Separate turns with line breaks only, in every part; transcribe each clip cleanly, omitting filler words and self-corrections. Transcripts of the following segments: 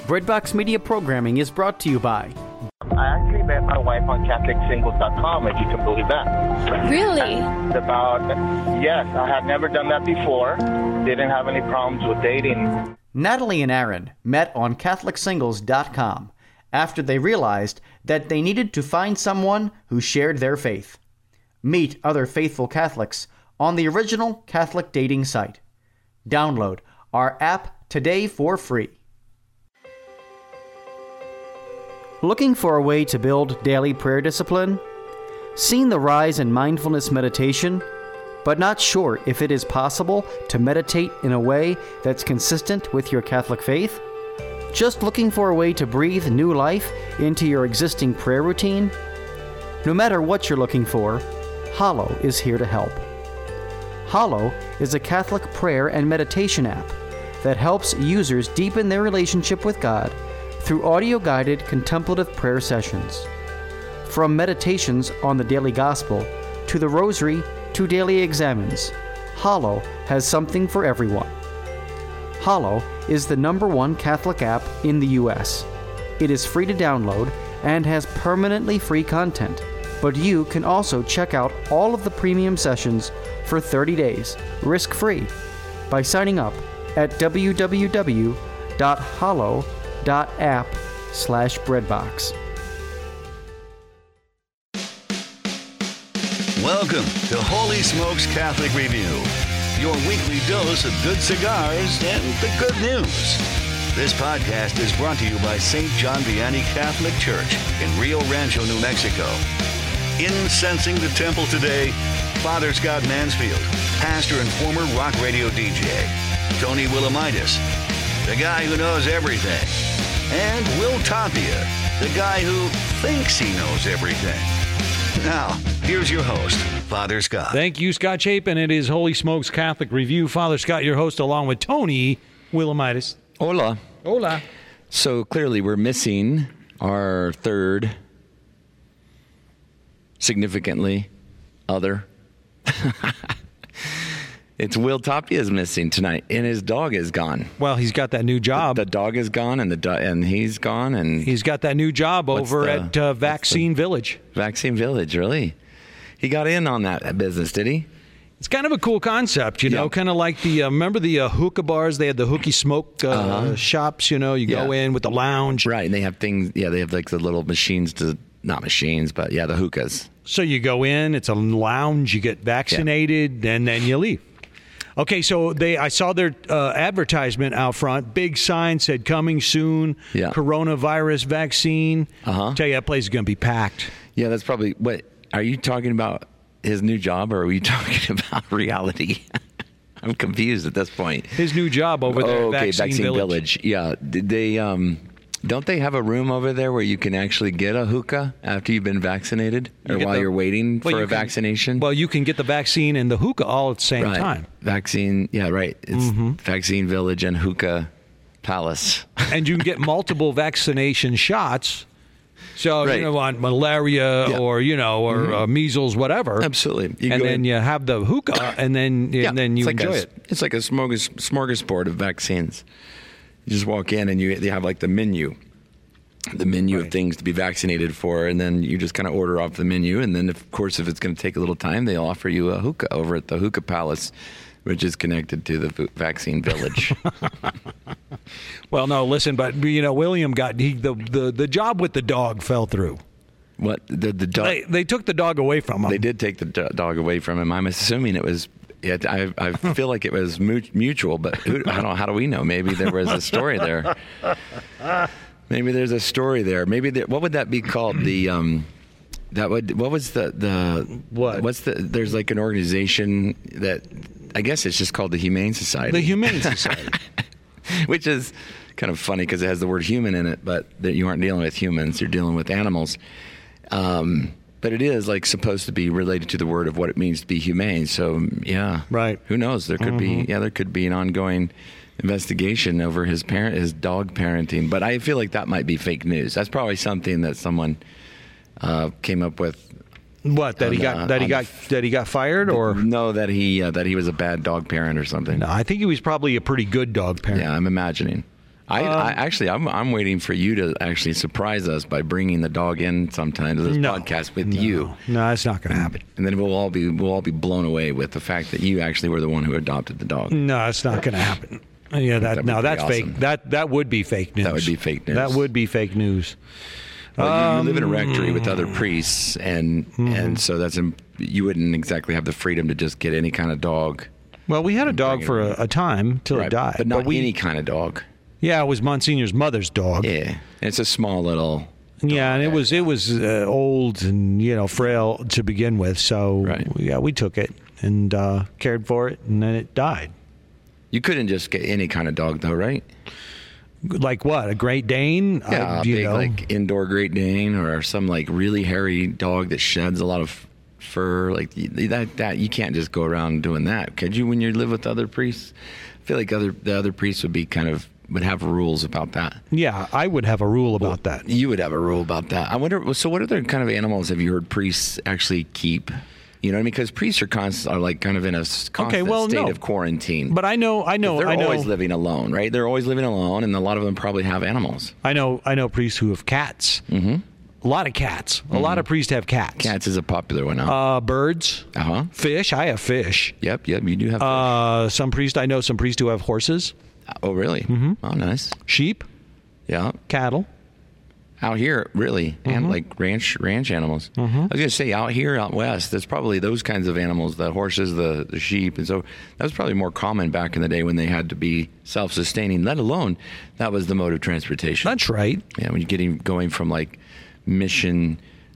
Breadbox Media programming is brought to you by...
I actually met my wife on CatholicSingles.com, if you can believe that.
Really?
Yes, I had never done that before. Didn't have any problems with dating.
Natalie and Aaron met on CatholicSingles.com after they realized that they needed to find someone who shared their faith. Meet other faithful Catholics on the original Catholic dating site. Download our app today for free. Looking for a way to build daily prayer discipline? Seen the rise in mindfulness meditation, but not sure if it is possible to meditate in a way that's consistent with your Catholic faith? Just looking for a way to breathe new life into your existing prayer routine? No matter what you're looking for, Hallow is here to help. Hallow is a Catholic prayer and meditation app that helps users deepen their relationship with God through audio-guided contemplative prayer sessions. From meditations on the daily gospel to the rosary to daily examens, Hallow has something for everyone. Hallow is the #1 Catholic app in the U.S. It is free to download and has permanently free content, but you can also check out all of the premium sessions for 30 days, risk-free, by signing up at www.hallow.app/breadbox.
Welcome to Holy Smokes Catholic Review, your weekly dose of good cigars and the good news. This podcast is brought to you by St. John Vianney Catholic Church in Rio Rancho, New Mexico. Incensing the temple today, Father Scott Mansfield, pastor and former rock radio DJ. Tony Willamitis, the guy who knows everything. And Will Tapia, the guy who thinks he knows everything. Now, here's your host, Father Scott.
Thank you, Scott Chapin. It is Holy Smokes Catholic Review. Father Scott, your host, along with Tony Willamitis.
Hola.
Hola.
So clearly we're missing our third, significantly other. It's Will Tapia is missing tonight, and his dog is gone.
Well, he's got that new job.
The dog is gone, and he's gone, and
he's got that new job over at Vaccine Village.
Vaccine Village, really? He got in on that business, did he?
It's kind of a cool concept, you know, kind of like the, remember the hookah bars? They had the hooky smoke shops, you know, you go in with the lounge.
Right, and they have things, they have like the little machines not machines, but the hookahs.
So you go in, it's a lounge, you get vaccinated, and then you leave. Okay, so I saw their advertisement out front. Big sign said coming soon, coronavirus vaccine. Tell you that place is going to be packed.
Yeah, that's probably, what, are you talking about his new job, or are we talking about reality? I'm confused at this point.
His new job over there at Vaccine Village.
Yeah, did they, don't they have a room over there where you can actually get a hookah after you've been vaccinated, or while you're waiting for a vaccination?
Well, you can get the vaccine and the hookah all at the same time.
Vaccine, right. It's Vaccine Village and Hookah Palace.
And you can get multiple vaccination shots. So you don't want malaria or measles, whatever.
Absolutely.
And then you have the hookah, and then you enjoy it.
It's like a smorgasbord of vaccines. You just walk in and they have like the menu of things to be vaccinated for, and then you just kind of order off the menu. And then, of course, if it's going to take a little time, they'll offer you a hookah over at the Hookah Palace, which is connected to the Vaccine Village.
Well, no, listen, but William got the job with the dog fell through.
What the dog?
They took the dog away from him.
They did take the dog away from him. I'm assuming it was. Yeah, I feel like it was mutual, but how do we know? Maybe there was a story there. Maybe there's a story there. What would that be called? There's like an organization that I guess it's just called the Humane Society.
The Humane Society.
Which is kind of funny because it has the word human in it, but that you aren't dealing with humans, you're dealing with animals. But it is like supposed to be related to the word of what it means to be humane. So
right.
Who knows? There could be an ongoing investigation over his dog parenting. But I feel like that might be fake news. That's probably something that someone came up with.
What, that he got fired, or
no, that he was a bad dog parent or something.
No, I think he was probably a pretty good dog parent.
Yeah, I'm imagining. I'm waiting for you to actually surprise us by bringing the dog in sometime to this podcast with you.
No, that's not going to happen.
And then we'll all be blown away with the fact that you actually were the one who adopted the dog.
No, it's not going to happen. Yeah, that's
awesome.
fake. That would be fake news.
That would be fake news.
That would be fake news.
Well, you live in a rectory with other priests, and so you wouldn't exactly have the freedom to just get any kind of dog.
Well, we had a dog for a time till it died,
but not any kind of dog.
Yeah, it was Monsignor's mother's dog.
Yeah, it's a small little.
Yeah, and it was old and frail to begin with. So yeah, we took it and cared for it, and then it died.
You couldn't just get any kind of dog, though, right?
Like what? A Great Dane?
Yeah, a big like indoor Great Dane, or some like really hairy dog that sheds a lot of fur, like that. You can't just go around doing that, could you? When you live with other priests, I feel like the other priests would have rules about that.
Yeah, I would have a rule about that.
You would have a rule about that. I wonder. So, what other kind of animals have you heard priests actually keep? You know what I mean? Because priests are like kind of in a constant state of quarantine.
But I know.
They're always living alone, right? They're always living alone, and a lot of them probably have animals.
I know priests who have cats. Mm-hmm. A lot of cats. Mm-hmm. A lot of priests have cats.
Cats is a popular one now.
Birds.
Uh-huh.
Fish. I have fish.
Yep. You do have fish.
Some priests who have horses.
Oh, really?
Mm-hmm.
Oh, nice.
Sheep.
Yeah.
Cattle.
Out here, really, and like ranch animals. Mm-hmm. I was going to say out here, out west, there's probably those kinds of animals, the horses, the sheep, and so that was probably more common back in the day when they had to be self-sustaining. Let alone that was the mode of transportation.
That's right.
Yeah, when you're going from like mission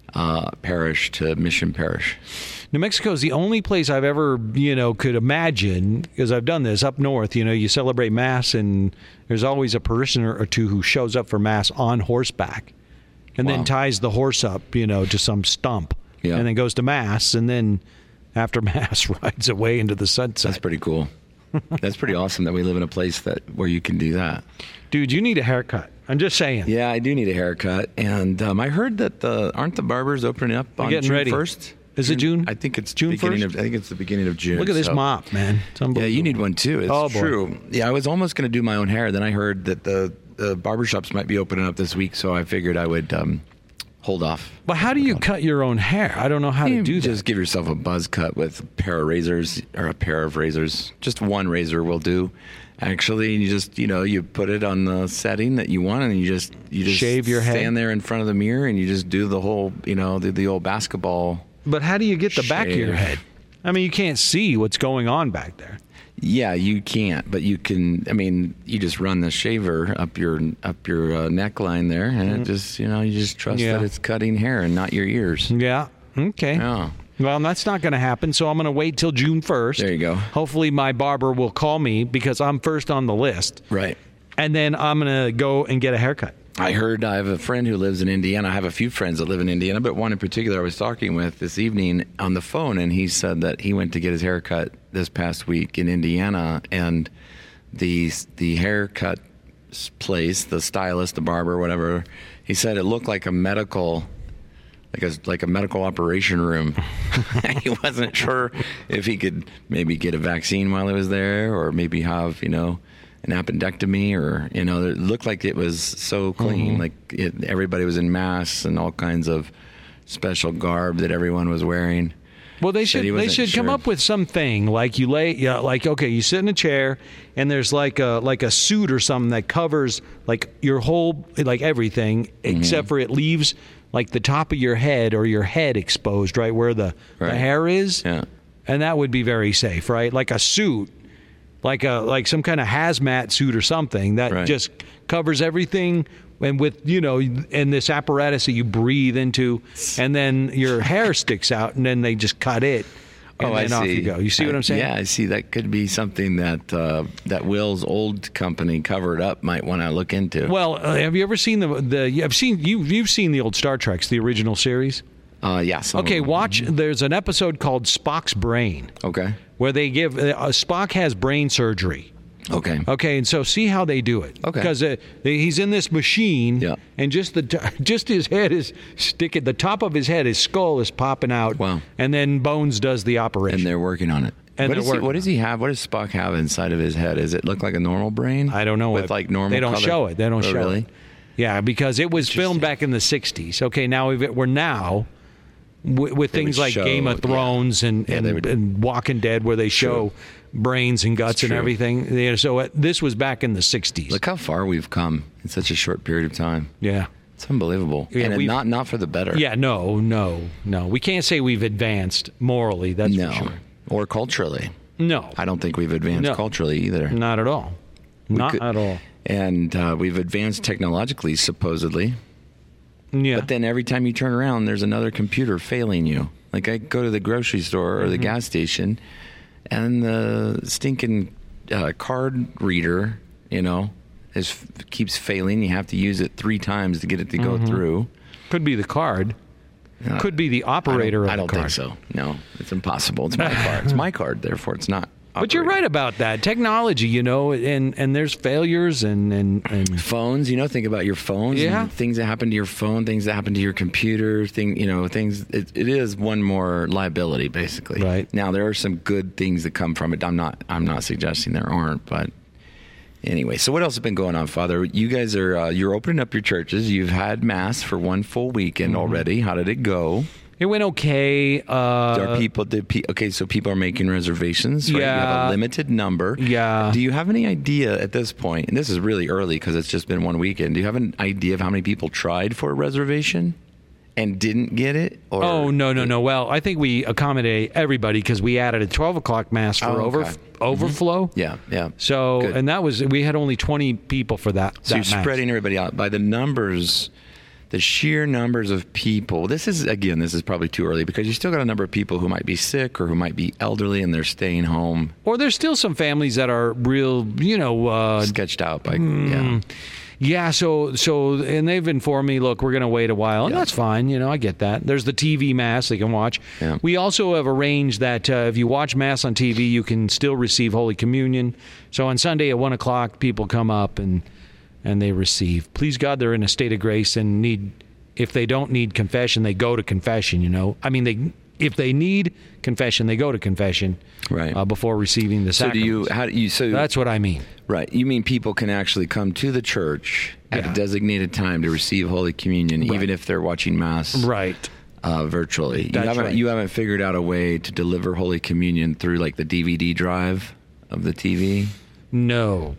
parish to mission parish.
New Mexico is the only place I've ever, could imagine, because I've done this up north. You celebrate Mass, and there's always a parishioner or two who shows up for Mass on horseback, and then ties the horse up, to some stump, and then goes to Mass, and then after Mass rides away into the sunset.
That's pretty cool. That's pretty awesome that we live in a place where you can do that.
Dude, you need a haircut. I'm just saying.
Yeah, I do need a haircut, and I heard that aren't the barbers opening up on June 1st?
Is it June?
I think it's
June 1st?
I think it's the beginning of June.
Look at this mop, man. It's unbelievable.
Yeah, you need one too. It's true. Yeah, I was almost going to do my own hair. Then I heard that the barbershops might be opening up this week, so I figured I would hold off.
But how do you cut your own hair? I don't know how to do that.
Just give yourself a buzz cut with a pair of razors or a pair of razors. Just one razor will do. Actually, and you just you put it on the setting that you want, and you just
shave your head.
Stand there in front of the mirror, and you just do the whole the old basketball.
But how do you get the back of your head? I mean, you can't see what's going on back there.
Yeah, you can't, but you can. I mean, you just run the shaver up your neckline there, and it just you just trust that it's cutting hair and not your ears.
Yeah. Okay.
Yeah.
Well, that's not going to happen, so I'm going to wait till June 1st.
There you go.
Hopefully my barber will call me because I'm first on the list.
Right.
And then I'm going to go and get a haircut.
I heard I have a friend who lives in Indiana. I have a few friends that live in Indiana, but one in particular I was talking with this evening on the phone, and he said that he went to get his haircut this past week in Indiana, and the haircut place, the stylist, the barber, whatever, he said it looked like a medical operation room. He wasn't sure if he could maybe get a vaccine while he was there, or maybe have an appendectomy, or it looked like it was so clean. Mm-hmm. Everybody was in masks and all kinds of special garb that everyone was wearing.
Well, they should come up with something like you sit in a chair and there's like a suit or something that covers like your whole everything except for it leaves like the top of your head or your head exposed, right where the hair is.
Yeah.
And that would be very safe, right? Like a suit, like some kind of hazmat suit or something that just covers everything. And with, and this apparatus that you breathe into, and then your hair sticks out, and then they just cut it, and then off you go. You see what I'm saying?
Yeah, I see. That could be something that Will's old company Covered Up might want to look into.
Well, have you ever seen you've seen the old Star Treks, the original series?
Yes.
Okay, watch. There's an episode called Spock's Brain.
Okay.
Where they give Spock has brain surgery. Okay, and so see how they do it.
Okay.
Because he's in this machine, and just his head is the top of his head, his skull is popping out.
Wow.
And then Bones does the operation.
And they're working on it.
And
what does he have? What does Spock have inside of his head? Does it look like a normal brain?
I don't know.
With like normal.
They don't
color?
show it. They don't show
really?
it. Yeah, because it was filmed back in the 60s. Okay, now we're now with things like Game of Thrones and Walking Dead, where they show brains and guts and everything. Yeah, so this was back in the 60s.
Look how far we've come in such a short period of time.
Yeah.
It's unbelievable. Yeah, and not for the better.
Yeah, no. We can't say we've advanced morally, that's for sure.
Or culturally.
No.
I don't think we've advanced culturally either.
Not at all. At all.
And we've advanced technologically, supposedly.
Yeah.
But then every time you turn around, there's another computer failing you. Like I go to the grocery store or the gas station, and the stinking card reader, keeps failing. You have to use it 3 times to get it to go through.
Could be the card. Could be the operator of the card.
I don't think so. No, it's impossible. It's my card. It's my card. Therefore, it's not.
But you're right about that. Technology, and there's failures and
phones, think about your phones.
Yeah.
And things that happen to your phone, things that happen to your computer, things. It is one more liability, basically.
Right.
Now, there are some good things that come from it. I'm not suggesting there aren't, but anyway. So what else has been going on, Father? You guys are, you're opening up your churches. You've had Mass for one full weekend already. How did it go?
It went okay.
So people are making reservations, right?
Yeah.
You have a limited number.
Yeah.
Do you have any idea at this point, and this is really early because it's just been one weekend, do you have an idea of how many people tried for a reservation and didn't get it? Or
No. Well, I think we accommodate everybody because we added a 12 o'clock Mass for overflow.
Yeah.
So,
good.
And we had only 20 people for that.
So you're
Mass.
spreading everybody out by the numbers. The sheer numbers of people. This is probably too early because you still got a number of people who might be sick or who might be elderly and they're staying home.
Or there's still some families that are real,
sketched out by,
Yeah, so and they've informed me, look, we're going to wait a while, and that's fine. I get that. There's the TV Mass they can watch.
Yeah.
We also have arranged that if you watch Mass on TV, you can still receive Holy Communion. So on Sunday at 1 o'clock, people come up and they receive. Please God, they're in a state of grace and if they don't need confession, they go to confession, I mean, if they need confession, they go to confession before receiving the sacraments. So that's what I mean.
Right. You mean people can actually come to the church at a designated time to receive Holy Communion, even if they're watching Mass virtually. You haven't figured out a way to deliver Holy Communion through like the DVD drive of the TV?
No.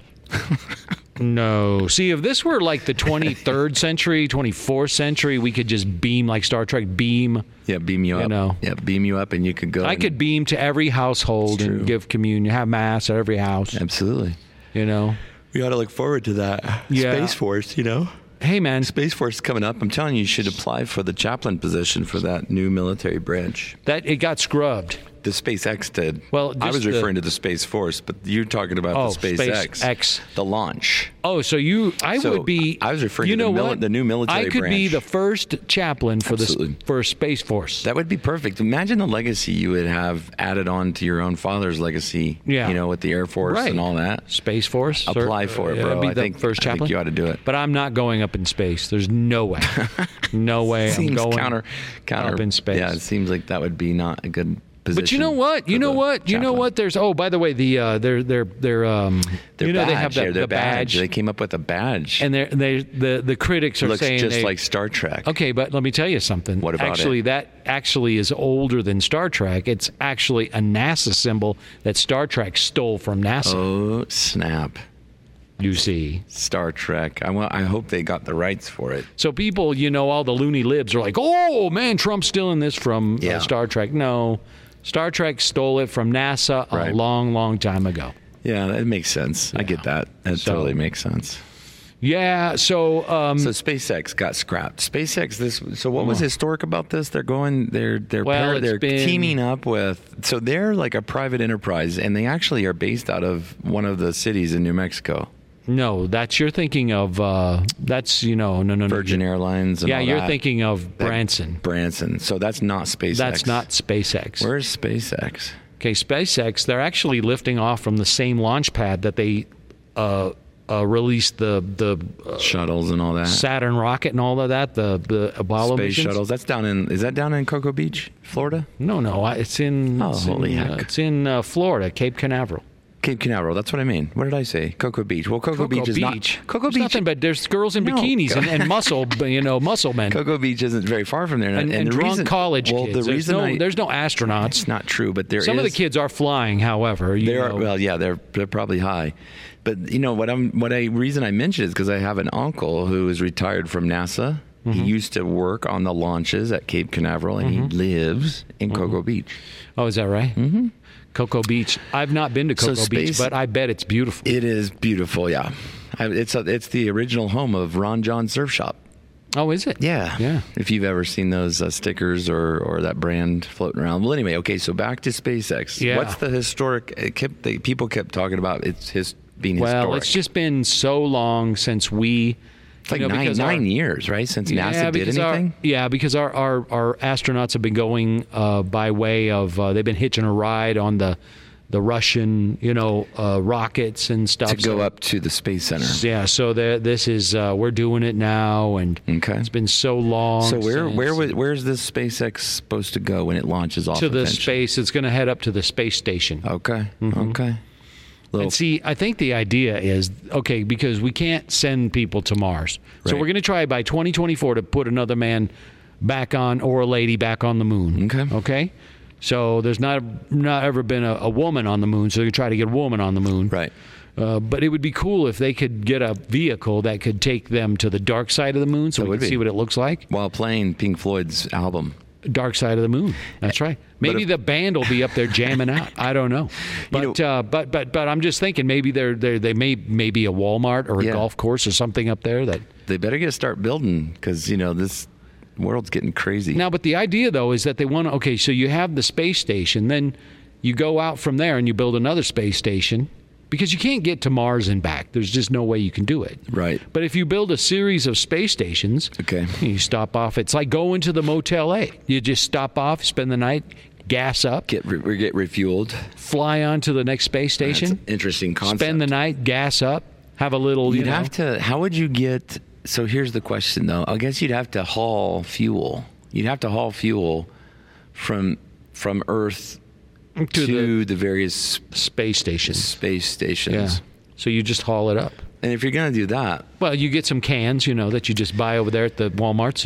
No. See, if this were like the 23rd century, 24th century, we could just beam like Star Trek, beam.
Yeah, beam you up. Yeah, beam you up and you could go.
I could beam to every household and give communion, have Mass at every house.
Absolutely.
We
ought to look forward to that.
Yeah.
Space Force,
Hey, man.
Space Force is coming up. I'm telling you should apply for the chaplain position for that new military branch.
It got scrubbed.
The SpaceX did.
Well,
I was referring to the Space Force, but you're talking about the SpaceX. The launch.
Oh, so I would be.
I was referring to the new military branch.
I could be the first chaplain for Space Force.
That would be perfect. Imagine the legacy you would have added on to your own father's legacy. Yeah. With the Air Force and all that.
Space Force.
Apply for it, bro.
I think first chaplain.
I think you ought to do it.
But I'm not going up in space. There's no way. No way. I'm going up in space.
Yeah, it seems like that would be not a good.
But you know what? You know what? There's by the way, their they have the badge.
They came up with a badge,
and the critics are saying
just like Star Trek.
Okay, but let me tell you something.
What about
it? That actually is older than Star Trek. It's actually a NASA symbol that Star Trek stole from NASA.
Oh snap!
You see,
Star Trek. I hope they got the rights for it.
So people, all the loony libs are like, "Oh man, Trump's stealing this from Star Trek." No. Star Trek stole it from NASA a long, long time ago.
Yeah, that makes sense. Yeah. I get that. That totally makes sense.
Yeah, so
SpaceX got scrapped. SpaceX. So what was historic about this? They're teaming up with. So they're like a private enterprise, and they actually are based out of one of the cities in New Mexico.
No, you're thinking of no.
Virgin Airlines. And
you're thinking of Branson.
Branson. So that's not SpaceX.
That's not SpaceX.
Where's SpaceX?
Okay, SpaceX. They're actually lifting off from the same launch pad that they released the
shuttles and all that,
Saturn rocket and all of that, the Apollo
space
missions.
shuttles. Is that down in Cocoa Beach, Florida?
No, it's in.
Holy heck!
It's in Florida, Cape Canaveral.
Cape Canaveral. That's what I mean. What did I say? Cocoa Beach. Well, Cocoa Beach is not. Cocoa Beach.
Nothing but there's girls in bikinis and muscle men.
Cocoa Beach isn't very far from there,
and
the
drunk
reason,
college kids. There's no astronauts.
It's not true, but
some of the kids are flying. However,
they're probably high. But reason I mention it is because I have an uncle who is retired from NASA. Mm-hmm. He used to work on the launches at Cape Canaveral, and he lives in Cocoa Beach.
Oh, is that right? Mm-hmm. Cocoa Beach. I've not been to Cocoa Beach, but I bet it's beautiful.
It is beautiful, yeah. It's the original home of Ron John Surf Shop.
Oh, is it?
Yeah. If you've ever seen those stickers or that brand floating around. Well, anyway, okay, so back to SpaceX.
Yeah.
What's the historic? People kept talking about being historic.
Well, it's just been so long since we...
It's like 9 years, right, since NASA did anything?
Because our astronauts have been going by way of they've been hitching a ride on the Russian rockets and stuff
to go up to the Space Center.
Yeah, so this is we're doing it now, and it's been so long.
So where's this SpaceX supposed to go when it launches off?
To the space. It's going to head up to the space station.
Okay. Mm-hmm. Okay.
And see, I think the idea is, because we can't send people to Mars. So we're going to try by 2024 to put another man back on, or a lady back on the moon. Okay? So there's not ever been a woman on the moon, so they're going to try to get a woman on the moon.
Right.
But it would be cool if they could get a vehicle that could take them to the dark side of the moon so we can see what it looks like.
While playing Pink Floyd's album.
Dark Side of the Moon. That's right. Maybe the band will be up there jamming out. I don't know. But I'm just thinking maybe they may be a Walmart or a golf course or something up there that
they better start building, because this world's getting crazy.
Now, but the idea though is that they want to. So you have the space station, then you go out from there and you build another space station. Because you can't get to Mars and back. There's just no way you can do it.
Right.
But if you build a series of space stations, you stop off. It's like going to the Motel A. You just stop off, spend the night, gas up.
Get refueled.
Fly on to the next space station.
That's an interesting concept.
Spend the night, gas up, have a little,
have to, how would you get, so here's the question though. I guess you'd have to haul fuel. You'd have to haul fuel from Earth to the various
space stations.
Yeah.
So you just haul it up.
And if you're going to do that,
well, you get some cans, that you just buy over there at the Walmart's,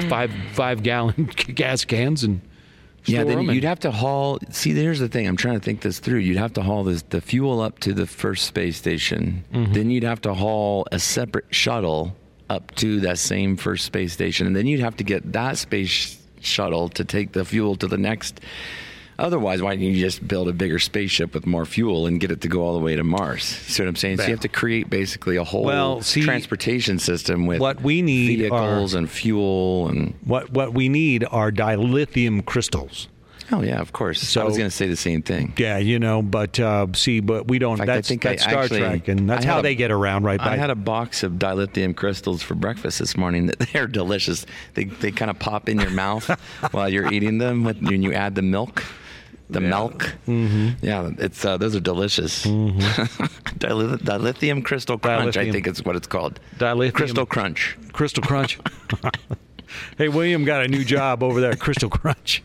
5-gallon gas cans, and
then you'd have to haul. See, here's the thing. I'm trying to think this through. You'd have to haul the fuel up to the first space station. Mm-hmm. Then you'd have to haul a separate shuttle up to that same first space station, and then you'd have to get that space shuttle to take the fuel to the next. Otherwise, why don't you just build a bigger spaceship with more fuel and get it to go all the way to Mars? You see what I'm saying? So you have to create basically a whole transportation system with
what we need
vehicles and fuel. And
what we need are dilithium crystals.
Oh, yeah, of course. So, I was going to say the same thing.
Yeah, but we don't.
In fact,
that's Star Trek, and that's how they get around, right?
I had a box of dilithium crystals for breakfast this morning. They're delicious. They kind of pop in your mouth while you're eating them when you add the milk. Milk. Mm-hmm. Yeah, it's those are delicious. Mm-hmm. Dilithium Crystal Crunch, I think is what it's called.
Dilithium
Crystal Crunch.
Crystal Crunch. Hey, William got a new job over there at Crystal Crunch.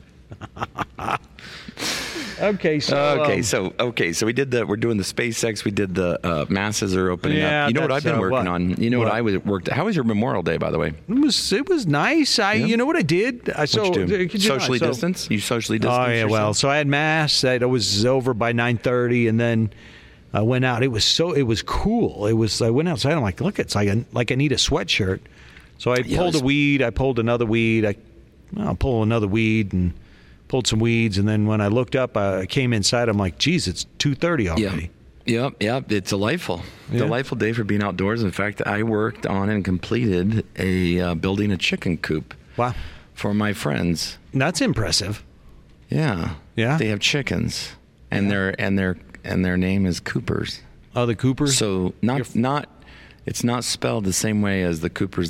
Okay, so
we did we're doing the SpaceX. We did the NASA's are opening up. You know what I've been working on? You know what I worked. How was your Memorial Day, by the way?
It was nice. You know what I did?
Socially distance. You socially distance.
Oh yeah.
Yourself?
Well, so I had mass. I was over by 9:30, and then I went out. It was cool. I went outside. I'm like, look, it's like I need a sweatshirt. So I pulled a weed. I pulled another weed. I'll pull another weed and. Pulled some weeds, and then when I looked up, I came inside. I'm like, geez, it's 2:30 already.
Yep. It's delightful. Delightful day for being outdoors. In fact, I worked on and completed building a chicken coop.
Wow.
For my friends.
That's impressive.
Yeah. They have chickens, and their name is Coopers.
Oh, the Coopers.
So it's not spelled the same way as the Coopers that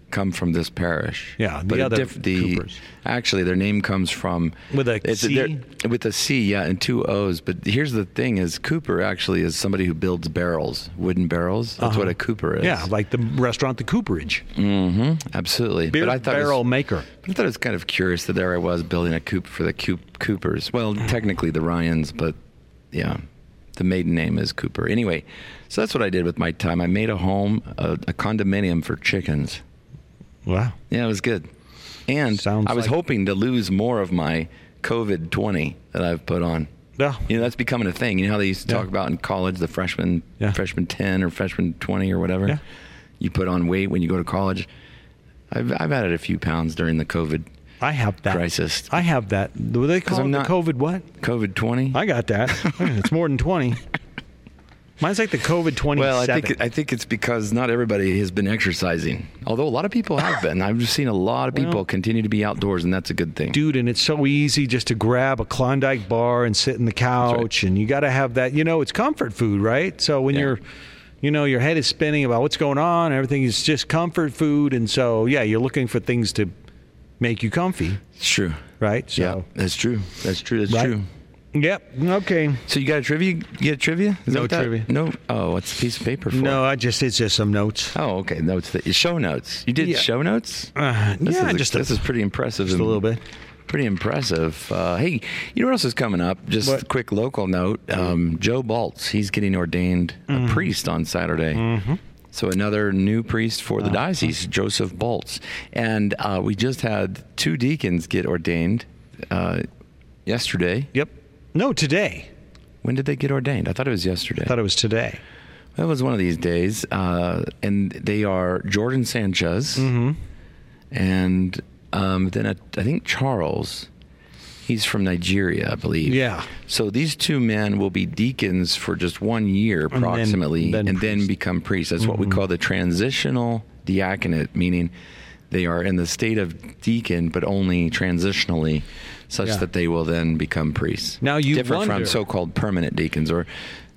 come from this parish.
Yeah, the other Coopers.
Actually, their name comes from
with a C.
With a C, yeah, and 2 O's. But here's the thing: is Cooper actually is somebody who builds barrels, wooden barrels. That's what a Cooper is.
Yeah, like the restaurant, the Cooperage.
Mm-hmm. Absolutely.
But I thought barrel maker.
I thought it was kind of curious that there I was building a coop for the Coopers. Well, technically the Ryans, but yeah, the maiden name is Cooper. Anyway, so that's what I did with my time. I made a home, a condominium for chickens.
Wow.
Yeah, it was good. And I was hoping to lose more of my COVID-20 that I've put on.
Yeah.
That's becoming a thing. You know how they used to talk about in college, the freshman 10 or freshman 20 or whatever?
Yeah.
You put on weight when you go to college. I've added a few pounds during the COVID crisis.
I have that. Do they call it the COVID what?
COVID-20?
I got that. It's more than 20. Mine's like the COVID-27.
Well, I think it's because not everybody has been exercising. Although a lot of people have been. I've just seen a lot of people continue to be outdoors, and that's a good thing.
Dude, and it's so easy just to grab a Klondike bar and sit in the couch, and you got to have that. It's comfort food, right? So when you're, your head is spinning about what's going on, everything is just comfort food, and so you're looking for things to make you comfy.
It's true,
right? So
yeah, that's true. That's true.
Yep. Okay.
So you got a trivia? You get a trivia?
No trivia.
No. Oh, what's a piece of paper for?
No, it's just some notes.
Oh, okay. Notes. Show notes. You did show notes? This is pretty impressive.
Just a little bit.
Pretty impressive. Hey, you know what else is coming up? Just a quick local note. Joe Baltz, he's getting ordained a priest on Saturday. Mm-hmm. So another new priest for the diocese, Joseph Baltz. And we just had 2 deacons get ordained yesterday.
Yep. No, today.
When did they get ordained? I thought it was yesterday.
I thought it was today.
Well, it was one of these days. And they are Jordan Sanchez and then I think Charles. He's from Nigeria, I believe.
Yeah.
So these 2 men will be deacons for just 1 year approximately and then become priests. That's what we call the transitional diaconate, meaning they are in the state of deacon but only transitionally, such that they will then become priests.
Now
different from so-called permanent deacons or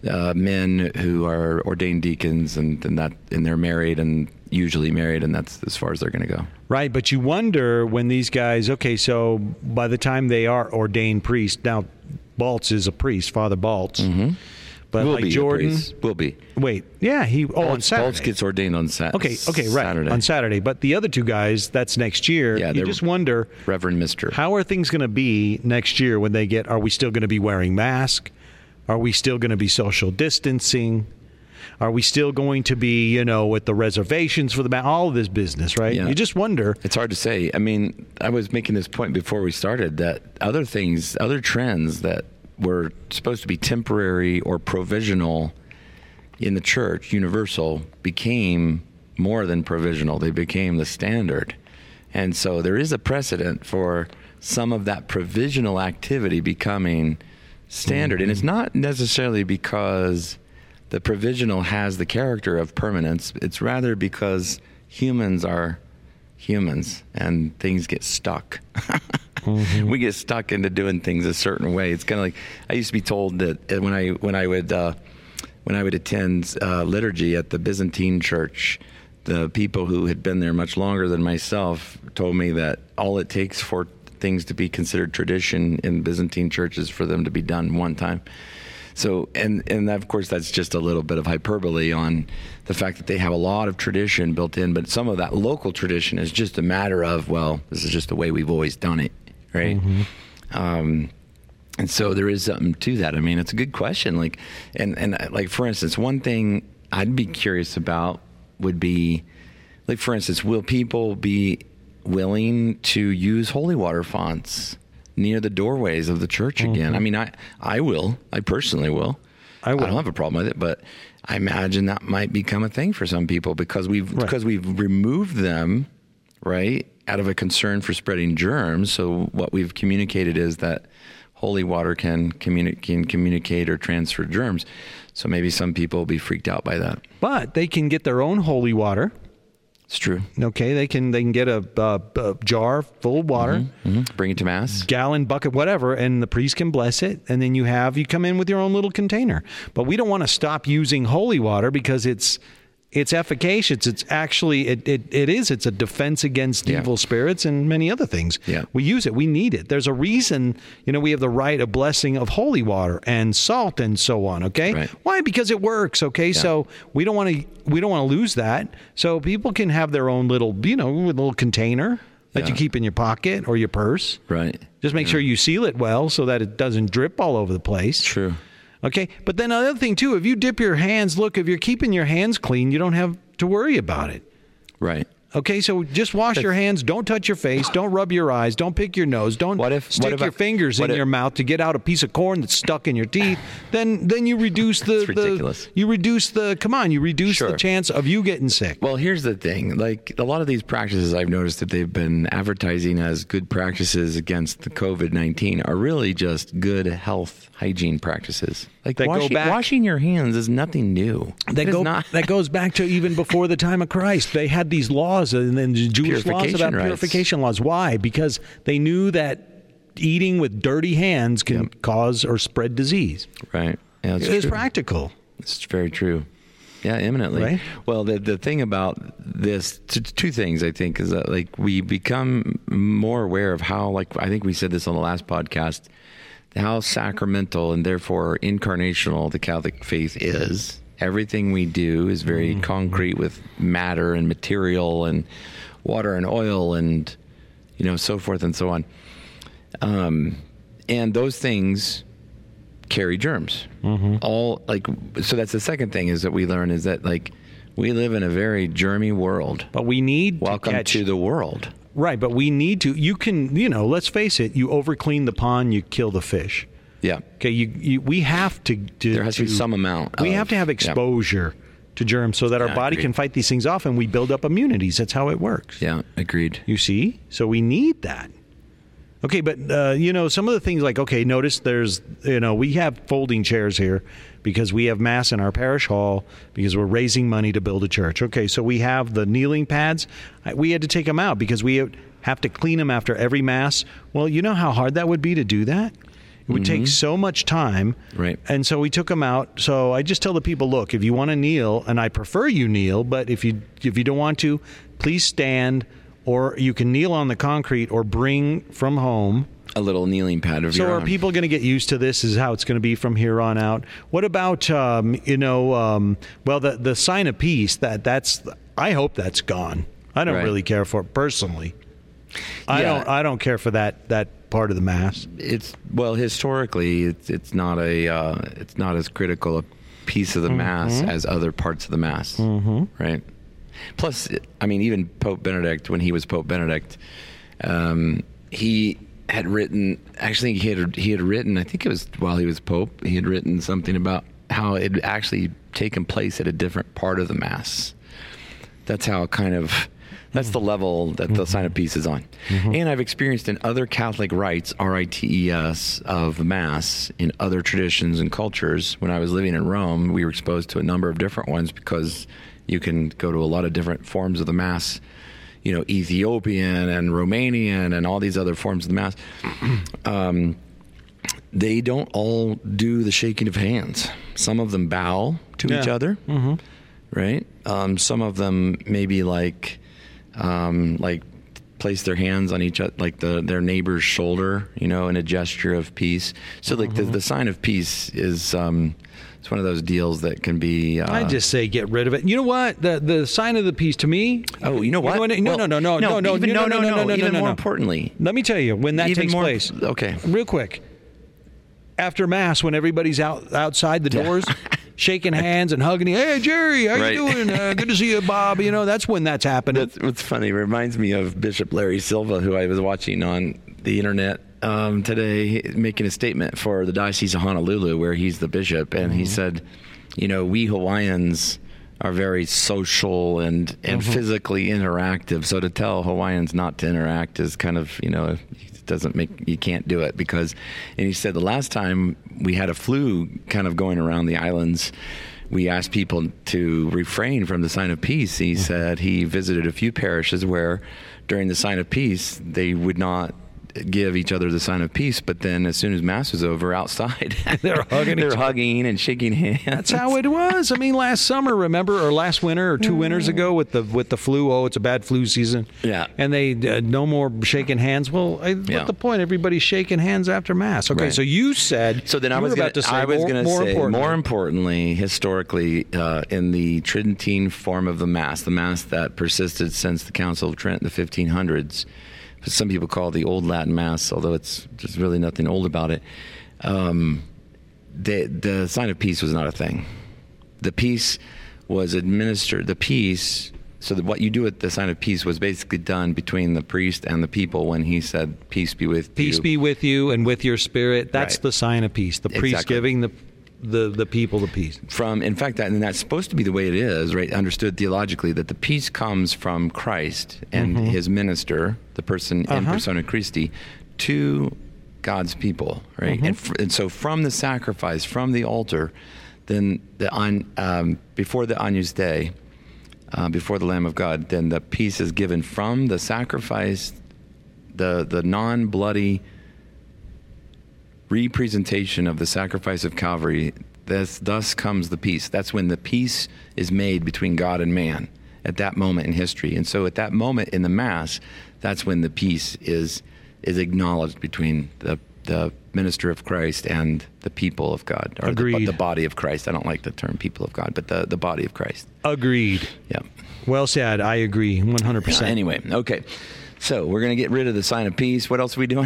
men who are ordained deacons and they're married and usually married, and that's as far as they're going to go.
Right, but you wonder when these guys. Okay, so by the time they are ordained priests, now Baltz is a priest, Father Baltz. Mm-hmm. But
will
like
be
Jordan,
will be.
Wait, yeah, on Saturday.
Baltz gets ordained on Saturday.
Okay, right, Saturday. On Saturday. But the other 2 guys, that's next year. Yeah, you just wonder,
Reverend Mr.
How are things going to be next year when they get? Are we still going to be wearing masks? Are we still going to be social distancing? Are we still going to be, with the reservations for all of this business, right?
Yeah.
You just wonder.
It's hard to say. I mean, I was making this point before we started that other trends that were supposed to be temporary or provisional in the church, universal, became more than provisional. They became the standard. And so there is a precedent for some of that provisional activity becoming standard. And it's not necessarily because the provisional has the character of permanence. It's rather because humans are humans and things get stuck. We get stuck into doing things a certain way. It's kind of like I used to be told that when I would attend liturgy at the Byzantine church, the people who had been there much longer than myself told me that all it takes for things to be considered tradition in Byzantine churches for them to be done one time. So, and of course, that's just a little bit of hyperbole on the fact that they have a lot of tradition built in, but some of that local tradition is just a matter of, well, this is just the way we've always done it, right? And so there is something to that. I mean, it's a good question. Like, and like, for instance, one thing I'd be curious about would be, like, for instance, will people be willing to use holy water fonts near the doorways of the church again? I mean, I will. I personally will. I don't have a problem with it, but I imagine that might become a thing for some people because we've removed them, right, out of a concern for spreading germs. So what we've communicated is that holy water can communicate or transfer germs. So maybe some people will be freaked out by that.
But they can get their own holy water.
It's true.
Okay, they can get a jar full of water,
bring it to mass,
gallon, bucket, whatever, and the priest can bless it. And then you come in with your own little container. But we don't want to stop using holy water because it's It's efficacious. It's actually, it's a defense against evil spirits and many other things.
Yeah.
We use it. We need it. There's a reason, we have the right of blessing of holy water and salt and so on. Okay.
Right.
Why? Because it works. Okay. Yeah. So we don't want to lose that. So people can have their own little, little container that you keep in your pocket or your purse.
Right.
Just make sure you seal it well so that it doesn't drip all over the place.
True.
Okay, but then another thing, too, if you dip your hands, if you're keeping your hands clean, you don't have to worry about it.
Right.
Okay, so just wash your hands. Don't touch your face. Don't rub your eyes. Don't pick your nose. Don't stick your fingers in your mouth to get out a piece of corn that's stuck in your teeth. Then you reduce the
ridiculous.
You reduce the chance of you getting sick.
Well, here's the thing. Like a lot of these practices, I've noticed that they've been advertising as good practices against the COVID-19 are really just good health hygiene practices. Like washing your hands is nothing new.
That goes back to even before the time of Christ. They had these laws and then the Jewish laws about purification laws. Why? Because they knew that eating with dirty hands can cause or spread disease.
Right. Yeah,
it's practical.
It's very true. Yeah, eminently. Right? Well, the thing about this, two things I think, is that we become more aware of how, I think we said this on the last podcast, how sacramental and therefore incarnational the Catholic faith is. Everything we do is very concrete with matter and material and water and oil and, so forth and so on. And those things carry germs. So that's the second thing is that we learn is that we live in a very germy world.
But we need
Welcome to the world.
Right, but we need to. You can, let's face it. You overclean the pond, you kill the fish.
Yeah.
Okay. We have to.
There has to be some amount.
We have to have exposure to germs so that our body can fight these things off, and we build up immunities. That's how it works.
Yeah. Agreed.
You see, so we need that. Okay, but some of the things notice there's we have folding chairs here because we have mass in our parish hall because we're raising money to build a church. Okay, so we have the kneeling pads. We had to take them out because we have to clean them after every mass. Well, you know how hard that would be to do that? It would take so much time.
Right.
And so we took them out. So I just tell the people, look, if you want to kneel, and I prefer you kneel, but if you don't want to, please stand, or you can kneel on the concrete or bring from home
a little kneeling pad of your own.
So are people going to get used to this? Is how it's going to be from here on out? What about, the sign of peace, I hope that's gone. I don't really care for it personally. I don't care for that part of the mass.
Historically, it's not as critical a piece of the mass as other parts of the mass, right? Plus, even Pope Benedict, when he was Pope Benedict, he had written. Actually, he had written. I think it was while he was Pope. He had written something about how it had actually taken place at a different part of the mass. That's how that's the level that the sign of peace is on. And I've experienced in other Catholic rites, rites, of Mass, in other traditions and cultures. When I was living in Rome, we were exposed to a number of different ones because you can go to a lot of different forms of the Mass, Ethiopian and Romanian and all these other forms of the Mass. They don't all do the shaking of hands. Some of them bow to each other, right? Some of them maybe place their hands on each other, their neighbor's shoulder, in a gesture of peace. So the sign of peace is it's one of those deals that can be.
I just say get rid of it. You know what? The sign of the peace to me.
Oh, you know what?
No.
Even more importantly,
let me tell you when that takes place.
Okay,
real quick. After Mass, when everybody's outside the doors, shaking hands and hugging you. Hey, Jerry, how you doing? Good to see you, Bob. That's when that's happening.
That's what's funny. It reminds me of Bishop Larry Silva, who I was watching on the internet today, making a statement for the Diocese of Honolulu, where he's the bishop, and he said, we Hawaiians are very social and physically interactive. So to tell Hawaiians not to interact is kind of, you can't do it because, and he said the last time we had a flu kind of going around the islands, we asked people to refrain from the sign of peace. He said he visited a few parishes where during the sign of peace, they would not give each other the sign of peace, but then as soon as Mass was over, outside, they're hugging and shaking hands.
That's how it was. I mean, last summer, remember, or last winter, or 2 winters ago with the flu. Oh, it's a bad flu season.
Yeah.
And they no more shaking hands. Well, what's the point? Everybody's shaking hands after Mass. Okay,
Right.
So you said.
So then I was going to say, more importantly, historically, in the Tridentine form of the Mass that persisted since the Council of Trent in the 1500s. Some people call it the Old Latin Mass, although there's really nothing old about it. The sign of peace was not a thing. The peace was administered. So what you do at the sign of peace was basically done between the priest and the people when he said, "Peace be with you."
Peace be with you and with your spirit. That's right. The sign of peace. The priest giving the people the peace.
In fact, that's supposed to be the way it is, right? Understood theologically, that the peace comes from Christ and his minister, the person in persona Christi, to God's people, right? And so from the sacrifice, from the altar, then before the Agnus Dei, before the Lamb of God, then the peace is given from the sacrifice, the non-bloody representation of the sacrifice of Calvary. Thus comes the peace. That's when the peace is made between God and man at that moment in history. And so at that moment in the Mass, that's when the peace is acknowledged between the minister of Christ and the people of God. Or
Agreed.
The body of Christ. I don't like the term people of God, but the body of Christ.
Agreed.
Yeah.
Well said. I agree 100%.
Anyway, okay. So we're going to get rid of the sign of peace. What else are we doing?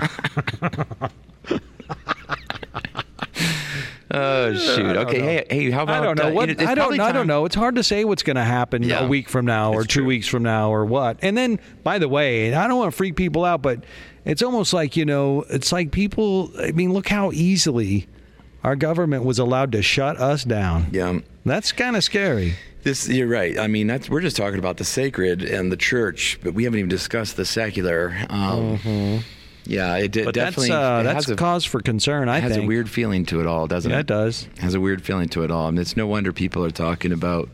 Oh shoot! Okay, hey, how about?
I don't know. I don't know. It's hard to say what's going to happen a week from now, or 2 weeks from now, or what. And then, by the way, I don't want to freak people out, but it's almost like it's like people. I mean, look how easily our government was allowed to shut us down.
Yeah,
that's kind of scary.
You're right. I mean, we're just talking about the sacred and the church, but we haven't even discussed the secular. Yeah, it definitely.
That's a cause for concern. I think
it has a weird feeling to it all, doesn't it?
Yeah, it does.
It has a weird feeling to it all, and it's no wonder people are talking about,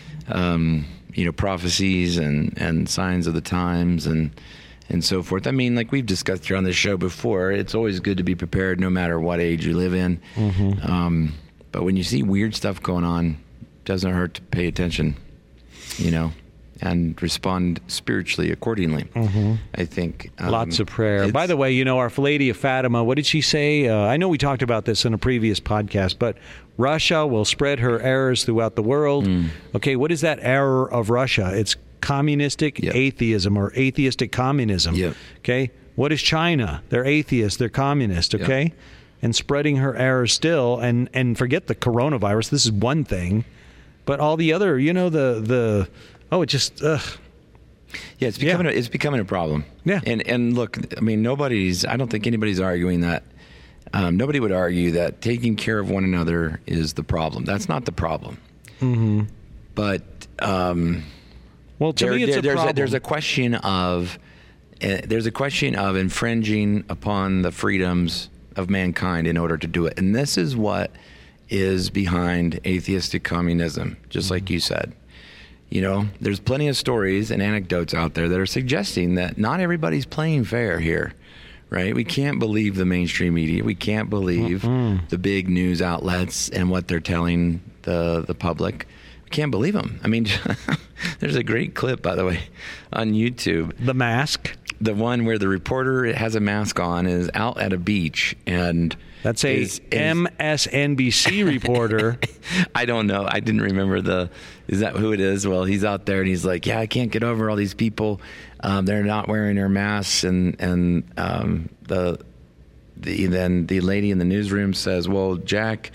prophecies and signs of the times and so forth. I mean, like we've discussed here on this show before, it's always good to be prepared, no matter what age you live in. But when you see weird stuff going on, it doesn't hurt to pay attention, and respond spiritually accordingly. I think
lots of prayer. By the way, Our Lady of Fatima, what did she say? I know we talked about this in a previous podcast, but Russia will spread her errors throughout the world. Okay, what is that error of Russia? It's communistic atheism or atheistic communism. Okay, what is China? They're atheists, they're communist, okay? And spreading her errors still, and forget the coronavirus, this is one thing, but all the other, it just
yeah, it's becoming a problem.
Yeah.
And look, I mean, I don't think anybody's arguing that. Nobody would argue that taking care of one another is the problem. That's not the problem. But
well, to me, it's a problem.
There's a question of infringing upon the freedoms of mankind in order to do it, and this is what is behind atheistic communism, just like you said. There's plenty of stories and anecdotes out there that are suggesting that not everybody's playing fair here, right? We can't believe the mainstream media. We can't believe the big news outlets and what they're telling the public. We can't believe them. I mean, there's a great clip, by the way, on YouTube.
The Mask?
The one where the reporter has a mask on, is out at a beach, and
that's a MSNBC reporter.
I don't know. I didn't remember is that who it is? Well, he's out there and he's like, I can't get over all these people. They're not wearing their masks. And then the lady in the newsroom says, well, Jack,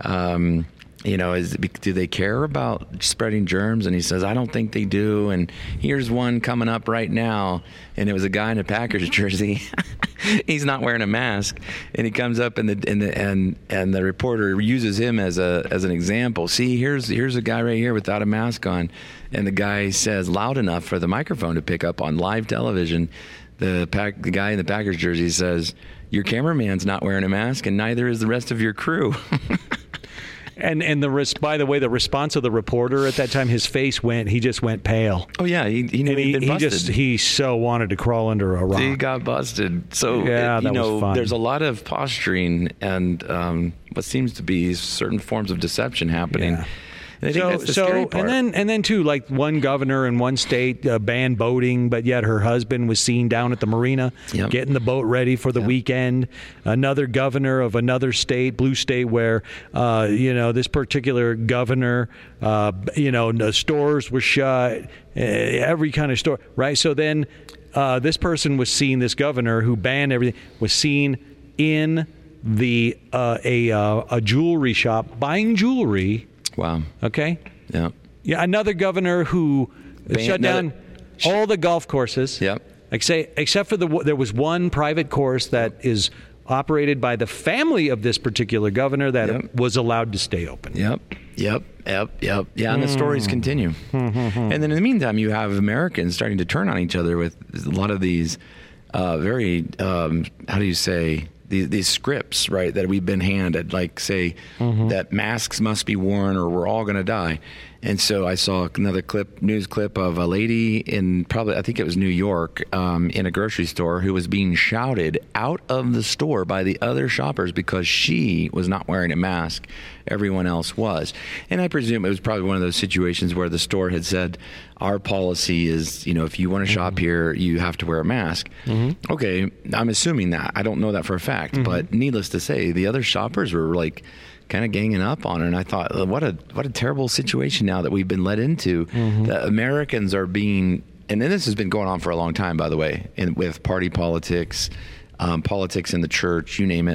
do they care about spreading germs? And he says, I don't think they do. And here's one coming up right now. And it was a guy in a Packers jersey. He's not wearing a mask, and he comes up and the reporter uses him as an example. See, here's a guy right here without a mask on, and the guy says loud enough for the microphone to pick up on live television. The guy in the Packers jersey says, your cameraman's not wearing a mask, and neither is the rest of your crew.
And by the way, the response of the reporter at that time, his face he just went pale.
Oh yeah, he knew he'd been busted.
He so wanted to crawl under a rock.
He got busted. So was fun. There's a lot of posturing and what seems to be certain forms of deception happening. Yeah. And I think that's the scary part.
And then too, like one governor in one state banned boating, but yet her husband was seen down at the marina getting the boat ready for the weekend. Another governor of another state, blue state, where this particular governor, the stores were shut, every kind of store, right? So then this person was seen, this governor who banned everything, was seen in the a jewelry shop buying jewelry.
Wow.
Okay.
Yeah.
Yeah. Another governor who shut down all the golf courses.
Yep.
Except for there was one private course that is operated by the family of this particular governor that was allowed to stay open.
Yep. Yeah, and the stories continue. And then in the meantime, you have Americans starting to turn on each other with a lot of these very, how do you say, these scripts, right, that we've been handed, like say that masks must be worn or we're all going to die. And so I saw another news clip of a lady in I think it was New York, in a grocery store who was being shouted out of the store by the other shoppers because she was not wearing a mask. Everyone else was. And I presume it was probably one of those situations where the store had said, our policy is, if you want to shop here, you have to wear a mask. Okay, I'm assuming that. I don't know that for a fact. But needless to say, the other shoppers were like kind of ganging up on her, and I thought, what a terrible situation now that we've been led into. That Americans are being, and this has been going on for a long time, by the way, with party politics, politics in the church, you name it.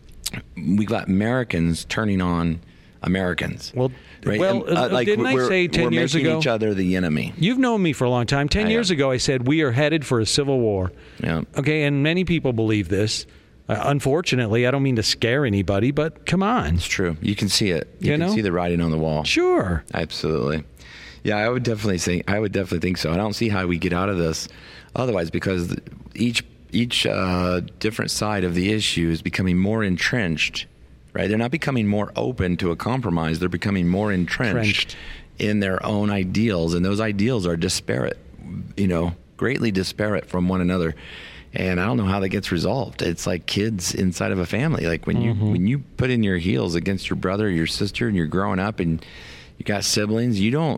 We got Americans turning on Americans.
Well,
right?
Didn't I say 10 years ago?
We're making each other the enemy.
You've known me for a long time. 10 years ago, I said we are headed for a civil war.
Yeah.
Okay, and many people believe this. Unfortunately, I don't mean to scare anybody, but come on.
It's true. You can see it. You can see the writing on the wall.
Sure.
Absolutely. Yeah, I would definitely think so. I don't see how we get out of this otherwise, because each different side of the issue is becoming more entrenched, right? They're not becoming more open to a compromise. They're becoming more entrenched in their own ideals, and those ideals are disparate, greatly disparate from one another. And I don't know how that gets resolved. It's like kids inside of a family. Like when you put in your heels against your brother or your sister, and you're growing up, and you got siblings, you don't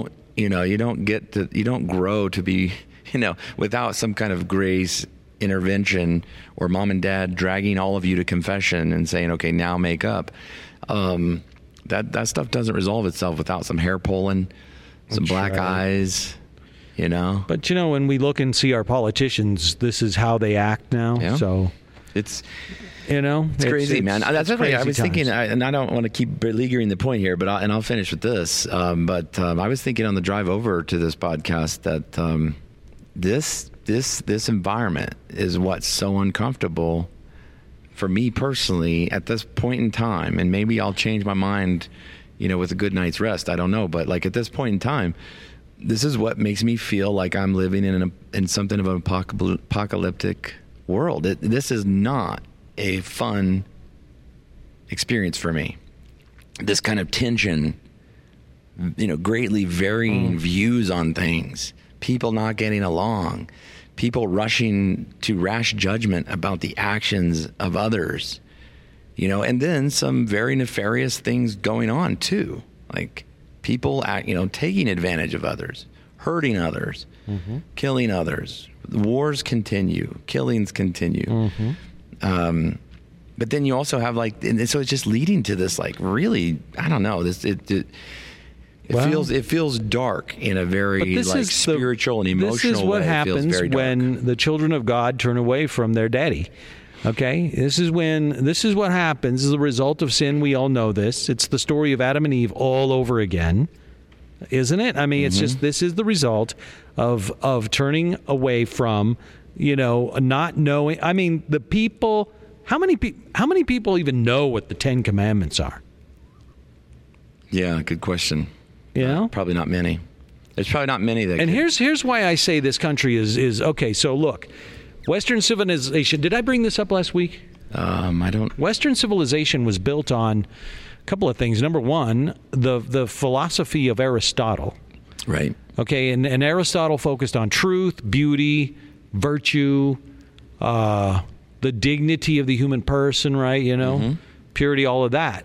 grow to be, without some kind of grace intervention or mom and dad dragging all of you to confession and saying, okay, now make up. That stuff doesn't resolve itself without some hair pulling, some black eyes.
But when we look and see our politicians, this is how they act now.
Yeah.
So
it's crazy, man. That's what I was thinking, and I don't want to keep beleaguering the point here, but I'll finish with this. But I was thinking on the drive over to this podcast that this environment is what's so uncomfortable for me personally at this point in time. And maybe I'll change my mind, with a good night's rest. I don't know, but like at this point in time, this is what makes me feel like I'm living in something of an apocalyptic world. This is not a fun experience for me. This kind of tension, greatly varying views on things, people not getting along, people rushing to rash judgment about the actions of others, and then some very nefarious things going on too, like people taking advantage of others, hurting others, killing others. Wars continue, killings continue. But then you also have and so it's just leading to this really, I don't know, it feels dark in a very spiritual and emotional way.
This is what happens when the children of God turn away from their daddy. Okay, this is what happens as a result of sin. We all know this. It's the story of Adam and Eve all over again, isn't it? I mean, it's just, this is the result of turning away from, not knowing. I mean, the people. How many people even know what the Ten Commandments are?
Yeah, good question. Probably not many. There's probably not many that.
And here's why I say this country is okay. So look. Western civilization, did I bring this up last week?
I don't.
Western civilization was built on couple of things. Number one, the philosophy of Aristotle.
Right.
Okay, and Aristotle focused on truth, beauty, virtue, the dignity of the human person, right? Purity, all of that.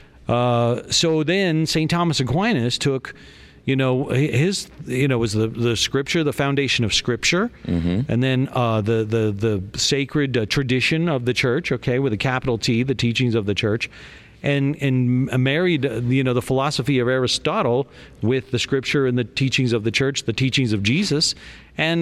So then St. Thomas Aquinas took, was the Scripture, the foundation of Scripture, and then the sacred tradition of the Church, okay, with a capital T, the teachings of the Church, and married, the philosophy of Aristotle with the Scripture and the teachings of the Church, the teachings of Jesus, and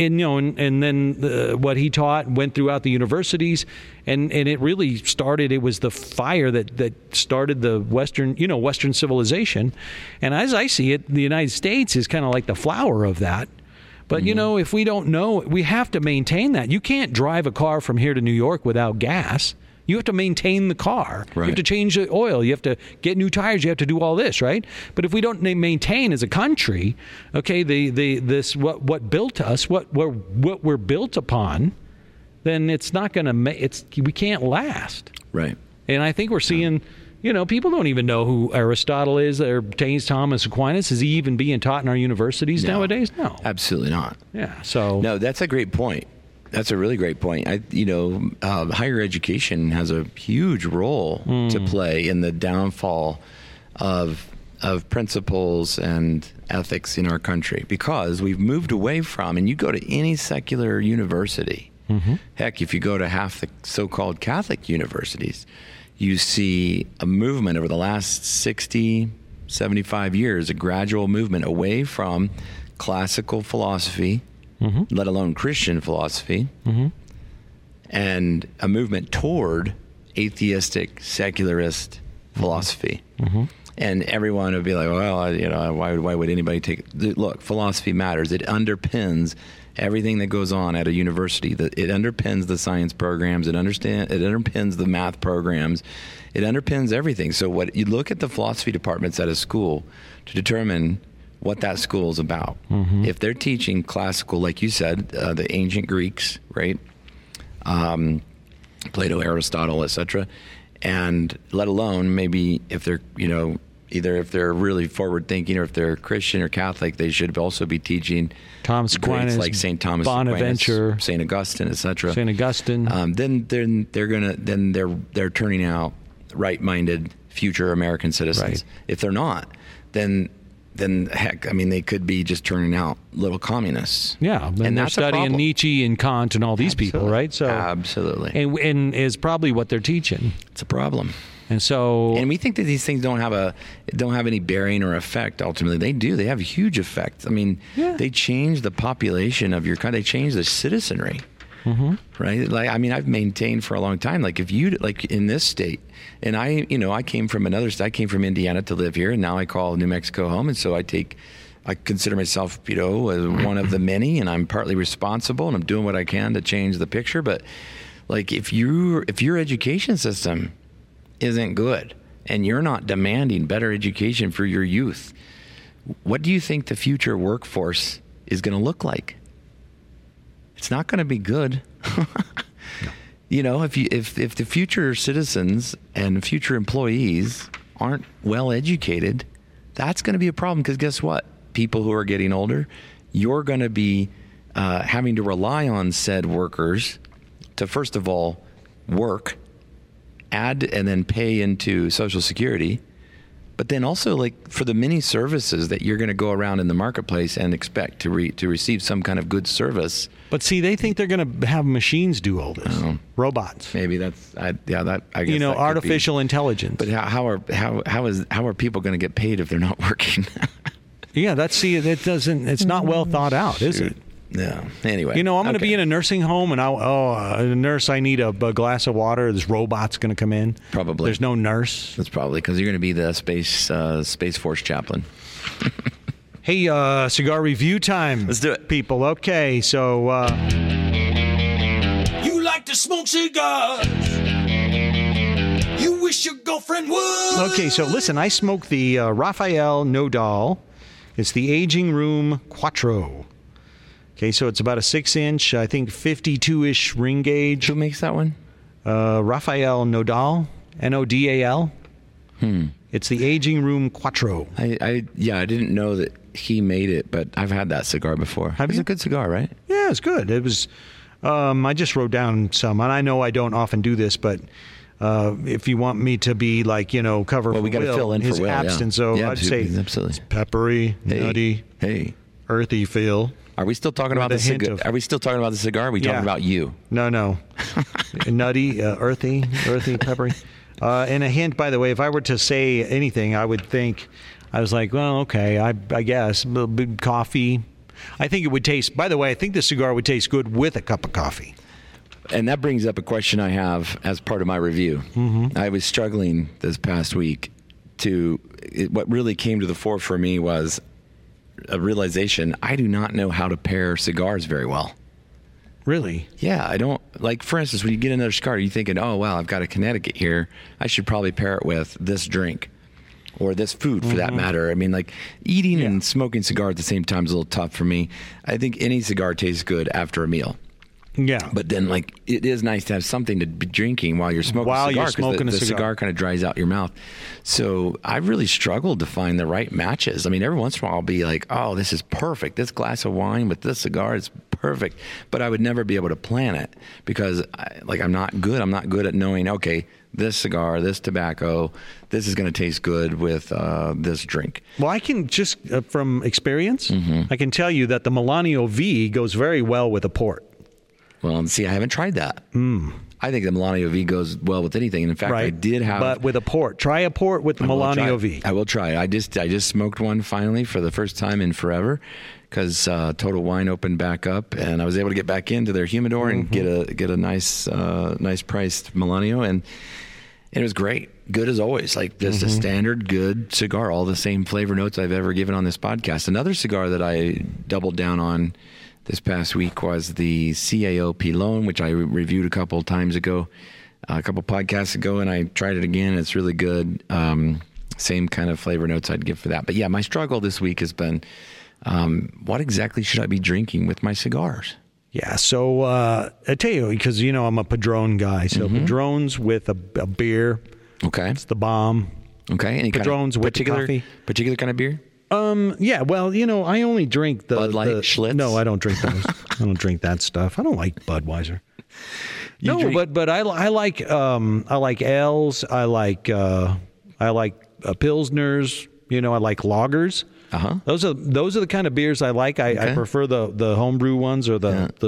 then what he taught went throughout the universities, and it really started. It was the fire that started the Western civilization, and as I see it, the United States is kind of like the flower of that. But if we don't know, we have to maintain that. You can't drive a car from here to New York without gas. You have to maintain the car. Right. You have to change the oil. You have to get new tires. You have to do all this, right? But if we don't maintain as a country, okay, what built us, what we're built upon, then it's not going to. We can't last.
Right.
And I think we're seeing. People don't even know who Aristotle is or St. Thomas Aquinas. Is he even being taught in our universities nowadays? No,
absolutely not.
Yeah. So
no, that's a great point. That's a really great point. Higher education has a huge role to play in the downfall of principles and ethics in our country, because we've moved away from, and you go to any secular university, heck, if you go to half the so-called Catholic universities, you see a movement over the last 60, 75 years, a gradual movement away from classical philosophy, let alone Christian philosophy, and a movement toward atheistic, secularist philosophy. And everyone would be like, well, why would anybody take it? Look, philosophy matters. It underpins everything that goes on at a university. It underpins the science programs. It underpins the math programs. It underpins everything. So what you look at the philosophy departments at a school to determine what that school is about. If they're teaching classical, like you said, the ancient Greeks, right? Plato, Aristotle, etc., and let alone maybe if they're, either if they're really forward thinking or if they're Christian or Catholic, they should also be teaching
Thomas Aquinas,
like St. Thomas
Bonaventure,
Aquinas, St. Augustine, etc.
St. Augustine.
Then they're turning out right-minded future American citizens.
Right.
If they're not, then heck, they could be just turning out little communists.
Yeah, and they're studying Nietzsche and Kant and all these people, right? So
absolutely,
and is probably what they're teaching.
It's a problem.
And
we think that these things don't have any bearing or effect. Ultimately, they do. They have a huge effect. They change the population of your country. They change the citizenry. Right? I've maintained for a long time, if you, in this state, and I came from another state. I came from Indiana to live here, and now I call New Mexico home, and so I consider myself, as one of the many, and I'm partly responsible, and I'm doing what I can to change the picture. But if your education system isn't good, and you're not demanding better education for your youth, what do you think the future workforce is going to look like? It's not going to be good. If the future citizens and future employees aren't well educated, that's going to be a problem, because guess what? People who are getting older, you're going to be having to rely on said workers to, first of all, work, add and then pay into Social Security, but then also for the many services that you're going to go around in the marketplace and expect to receive some kind of good service.
But see, they think they're going to have machines do all this. Robots.
Maybe that's I guess that
artificial intelligence.
But how are people going to get paid if they're not working?
Yeah, it's not well thought out, is it?
Yeah. Anyway,
I'm going to be in a nursing home, and a nurse, I need a glass of water. This robot's going to come in.
Probably.
There's no nurse.
That's probably because you're going to be the Space Force chaplain.
Hey, cigar review time.
Let's do it,
people. Okay, so
you like to smoke cigars. You wish your girlfriend would.
Okay, so listen, I smoked the Rafael Nodal. It's the Aging Room Quattro. Okay, so it's about a 6-inch, I think 52-ish ring gauge.
Who makes that one?
Rafael Nodal, Nodal. It's the Aging Room Quattro.
I didn't know that he made it, but I've had that cigar before.
Have you?
It's a good cigar, right?
Yeah, it's good. It was. I just wrote down some, and I know I don't often do this, but if you want me to be like, cover for
we got to fill in
his
for Will,
absence, so I'd say
absolutely.
It's peppery, nutty, earthy feel.
Are we still talking about the cigar? Are we still talking about the cigar? Are we talking about you?
No. Nutty, earthy, peppery. And a hint, by the way, if I were to say anything, I would think, I was like, well, okay, I guess, a little bit coffee. I think it would taste, by the way, I think the cigar would taste good with a cup of coffee.
And that brings up a question I have as part of my review. Mm-hmm. I was struggling this past week what really came to the fore for me was a realization I do not know how to pair cigars very well.
Really?
Yeah, I don't. Like, for instance, when you get another cigar, you're thinking, oh, wow, I've got a Connecticut here. I should probably pair it with this drink or this food for that matter. I mean, like, eating and smoking cigar at the same time is a little tough for me. I think any cigar tastes good after a meal.
Yeah.
But then, like, it is nice to have something to be drinking while you're smoking a cigar. Because the cigar kind of dries out your mouth. So I really struggled to find the right matches. I mean, every once in a while I'll be like, oh, this is perfect. This glass of wine with this cigar is perfect. But I would never be able to plan it because, I'm not good. I'm not good at knowing, okay, this cigar, this tobacco, this is going to taste good with this drink.
Well, I can just, from experience, I can tell you that the Melanio V goes very well with a port.
Well, see, I haven't tried that. I think the Melanio V goes well with anything. And in fact, I did have...
But with a port. Try a port with the Melanio V.
I will try it. I just smoked one finally for the first time in forever because Total Wine opened back up, and I was able to get back into their humidor and get a nice priced Melanio, and it was great. Good as always. Like just a standard good cigar, all the same flavor notes I've ever given on this podcast. Another cigar that I doubled down on this past week was the CAO Pilon, which I reviewed a couple times ago, a couple podcasts ago, and I tried it again. It's really good. Same kind of flavor notes I'd give for that. But yeah, my struggle this week has been, what exactly should I be drinking with my cigars?
Yeah, so I tell you, because, I'm a Padron guy. So Padrones with a beer.
Okay.
It's the bomb.
Okay. Any
Padrones with coffee.
Particular kind of beer?
Yeah, well, I only drink the
Bud Light, Schlitz?
No, I don't drink those. I don't drink that stuff. I don't like Budweiser. But I like ales. I like pilsners. I like lagers. Those are the kind of beers I like. I prefer the homebrew ones or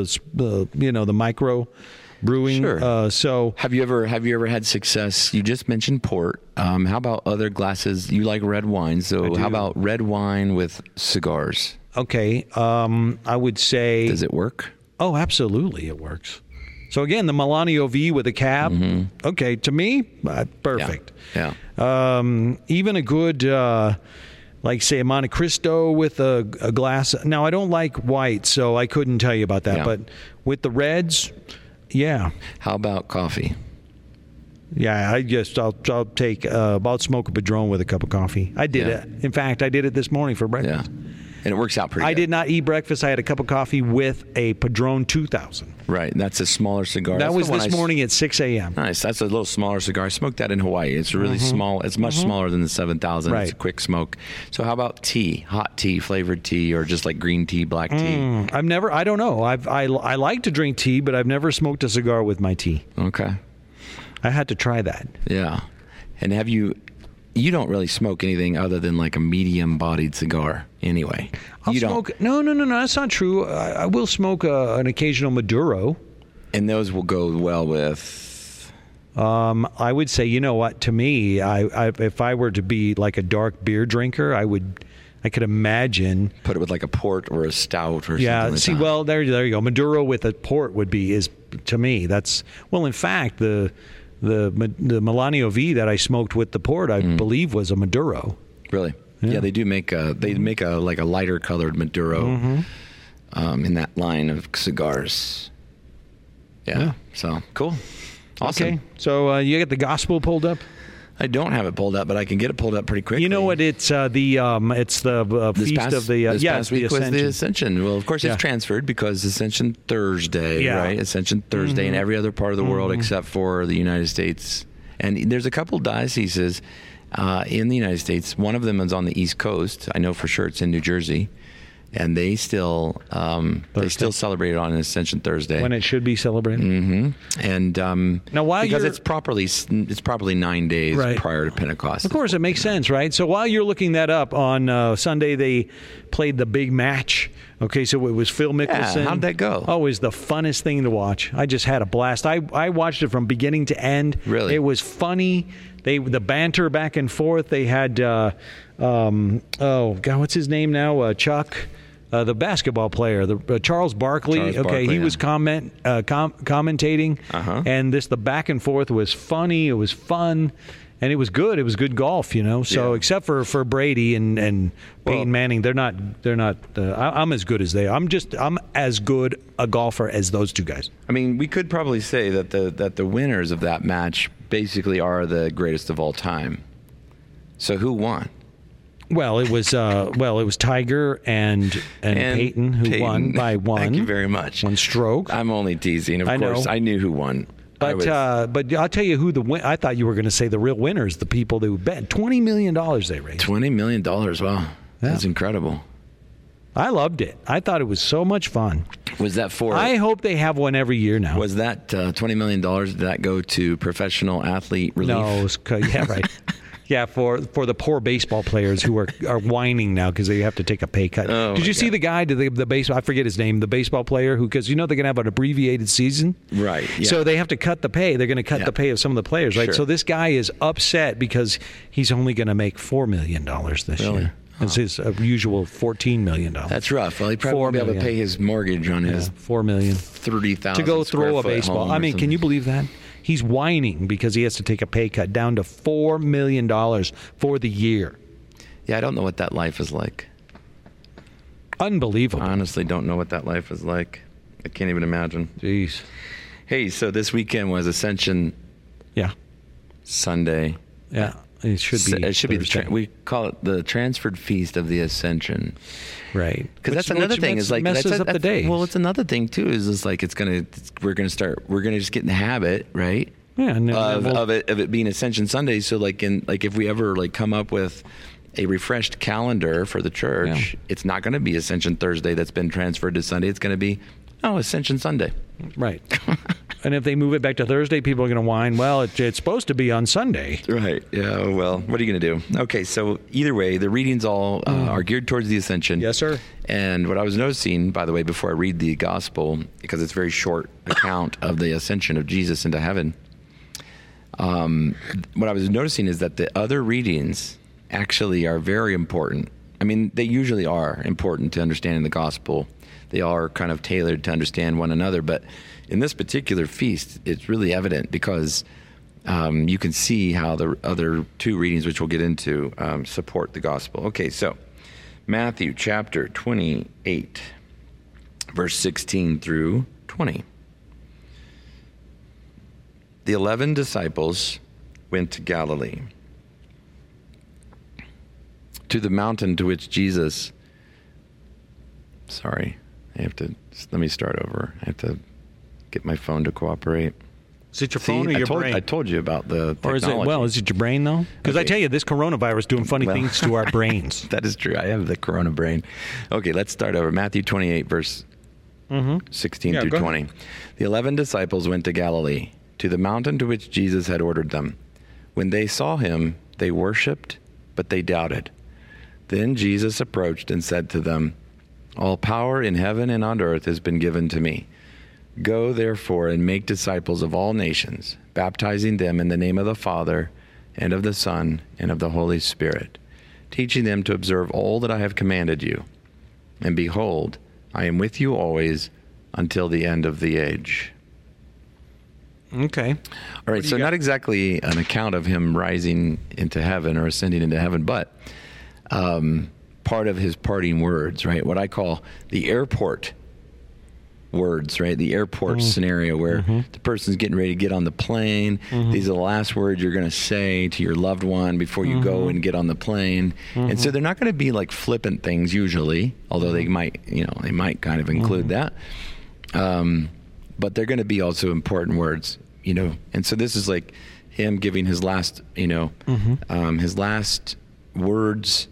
the micro brewing.
Sure.
So
have you ever had success? You just mentioned port. How about other glasses? You like red wine, so how about red wine with cigars?
Okay. I would say.
Does it work?
Oh, absolutely, it works. So again, the Melanio V with a cab. Okay, to me, perfect.
Yeah.
Even a good. Like, say, a Monte Cristo with a glass. Now, I don't like white, so I couldn't tell you about that. Yeah. But with the reds, yeah.
How about coffee?
Yeah, I'll take about smoke a Padron with a cup of coffee. I did it. In fact, I did it this morning for breakfast.
Yeah. And it works out pretty good.
I did not eat breakfast. I had a cup of coffee with a Padron 2000.
Right. That's a smaller cigar.
That was this morning at 6 a.m.
Nice. That's a little smaller cigar. I smoked that in Hawaii. It's really small. It's much smaller than the 7000.
Right.
It's a quick smoke. So how about tea? Hot tea, flavored tea, or just like green tea, black tea?
I don't know. I like to drink tea, but I've never smoked a cigar with my tea.
Okay.
I had to try that.
Yeah. And have you don't really smoke anything other than like a medium-bodied cigar anyway.
I'll smoke. No, that's not true. I will smoke an occasional Maduro.
And those will go well with?
I would say, you know what, to me, if I were to be like a dark beer drinker, I could imagine.
Put it with like a port or a stout or something like that.
Well, there you go. Maduro with a port is to me, that's, well, in fact, the Melanio V that I smoked with the port, I believe, was a Maduro.
Really? Yeah, they do make a lighter colored Maduro in that line of cigars. Yeah. So cool. Awesome.
Okay. So you got the gospel pulled up?
I don't have it pulled up, but I can get it pulled up pretty quickly.
You know what? It's the feast of the
this past week
the
was the Ascension. Well, of course, it's transferred because Ascension Thursday, right? Ascension Thursday in every other part of the world except for the United States. And there's a couple dioceses in the United States. One of them is on the East Coast. I know for sure it's in New Jersey. And they still celebrate it on Ascension Thursday
when it should be celebrated.
Mm-hmm. And
now,
because it's probably 9 days prior to Pentecost.
Of course, it makes sense, right? So while you're looking that up on Sunday, they played the big match. Okay, so it was Phil Mickelson.
Yeah, how'd that go?
Oh, it was the funnest thing to watch. I just had a blast. I watched it from beginning to end.
Really,
it was funny. The banter back and forth. They had what's his name now? Chuck. The basketball player, Charles Barkley. He was commentating, and the back and forth was funny. It was fun, and it was good. It was good golf, So except for Brady and Peyton Manning, they're not. I'm as good as they are. I'm as good a golfer as those two guys.
I mean, we could probably say that the winners of that match basically are the greatest of all time. So who won?
Well, it was Tiger and Peyton who won by one.
Thank you very much.
One stroke.
I'm only teasing. Of course, I knew who won.
But I'll tell you who I thought you were going to say the real winners, the people who bet $20 million they raised.
$20 million. Wow, that's incredible.
I loved it. I thought it was so much fun.
Was that for?
I hope they have one every year now.
Was that $20 million? Did that go to professional athlete relief?
No. Yeah, right. Yeah, for the poor baseball players who are whining now because they have to take a pay cut. Did you see the guy, the baseball? I forget his name. The baseball player who, because they're going to have an abbreviated season,
right? Yeah.
So they have to cut the pay. They're going to cut the pay of some of the players, right?
Sure.
So this guy is upset because he's only going to make $4 million this year. It's his usual $14 million.
That's rough. Well, he probably won't be able to pay his mortgage on his
$4 million,
30,000
to go throw a baseball. I mean, can you believe that? He's whining because he has to take a pay cut down to $4 million for the year.
Yeah, I don't know what that life is like.
Unbelievable.
I honestly don't know what that life is like. I can't even imagine.
Jeez.
Hey, so this weekend was Ascension Sunday.
Yeah, it should be.
It should be we call it the transferred feast of the Ascension.
Right.
Because that's another thing. Is like
messes up the days.
Well, it's another thing too. Is like we're gonna just get in the habit, right?
Yeah. And
of it being Ascension Sunday. So if we ever come up with a refreshed calendar for the church, it's not going to be Ascension Thursday that's been transferred to Sunday. It's going to be Ascension Sunday.
Right. And if they move it back to Thursday, people are going to whine, well, it's supposed to be on Sunday.
Right. Yeah, well, what are you going to do? Okay, so either way, the readings all are geared towards the Ascension.
Yes, sir.
And what I was noticing, by the way, before I read the Gospel, because it's a very short account of the Ascension of Jesus into heaven, what I was noticing is that the other readings actually are very important. I mean, they usually are important to understanding the Gospel. They are kind of tailored to understand one another, but in this particular feast, it's really evident because you can see how the other two readings, which we'll get into, support the gospel. Okay, so Matthew chapter 28, verse 16 through 20. The 11 disciples went to Galilee, to the mountain to which Jesus... Sorry, let me start over. I have to get my phone to cooperate.
Is it your phone or your brain?
I told you about the technology.
Or is it your brain, though? Because I tell you, this coronavirus doing funny things to our brains.
That is true. I have the corona brain. Okay, let's start over. Matthew 28, verse 16 through 20. The 11 disciples went to Galilee, to the mountain to which Jesus had ordered them. When they saw him, they worshipped, but they doubted. Then Jesus approached and said to them, "All power in heaven and on earth has been given to me. Go, therefore, and make disciples of all nations, baptizing them in the name of the Father, and of the Son, and of the Holy Spirit, teaching them to observe all that I have commanded you. And behold, I am with you always until the end of the age."
Okay.
All right, so not exactly an account of him rising into heaven or ascending into heaven, but part of his parting words, right? What I call the airport words, right? The airport scenario where the person's getting ready to get on the plane. These are the last words you're going to say to your loved one before you go and get on the plane. And so they're not going to be like flippant things usually, although they might kind of include that. But they're going to be also important words, And so this is like him giving his last, his last words.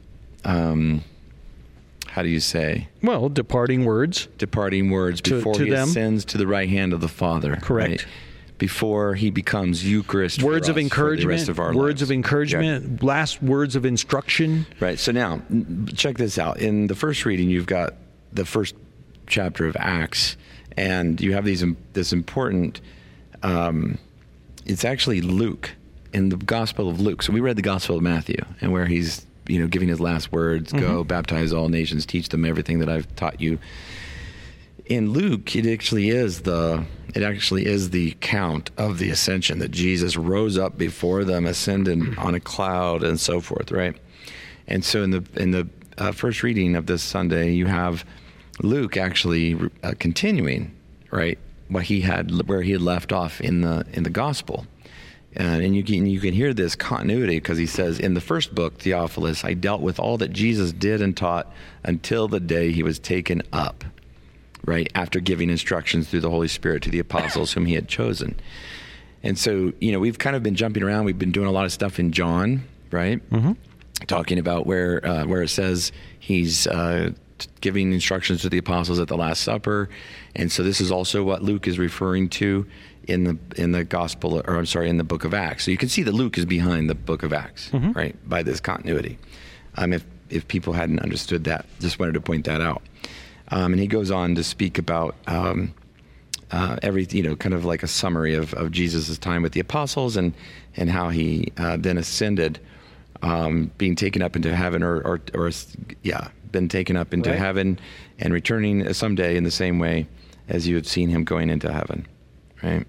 How do you say?
Well, departing words
before he ascends to the right hand of the Father.
Correct.
Right? Before he becomes Eucharist.
Words of encouragement.
For the rest of our
words
lives.
of encouragement. Yeah. Last words of instruction.
Right. So now, check this out. In the first reading, you've got the first chapter of Acts, and you have this important. It's actually Luke, in the Gospel of Luke. So we read the Gospel of Matthew, and where he's giving his last words, go baptize all nations, teach them everything that I've taught you. In Luke, it actually is the account of the ascension, that Jesus rose up before them, ascended on a cloud, and so forth, right? And so in the first reading of this Sunday, you have Luke actually continuing, right, where he had left off in the gospel. And you can hear this continuity, because he says, in the first book, Theophilus, I dealt with all that Jesus did and taught until the day he was taken up, right, after giving instructions through the Holy Spirit to the apostles whom he had chosen. And so, we've kind of been jumping around. We've been doing a lot of stuff in John, right, talking about where it says he's giving instructions to the apostles at the Last Supper. And so this is also what Luke is referring to in the gospel, or I'm sorry, in the book of Acts. So you can see that Luke is behind the book of Acts, right, by this continuity. If people hadn't understood that, just wanted to point that out. And he goes on to speak about everything, kind of like a summary of Jesus' time with the apostles, and how he then ascended, being taken up into heaven, been taken up into heaven, and returning someday in the same way as you had seen him going into heaven. Right.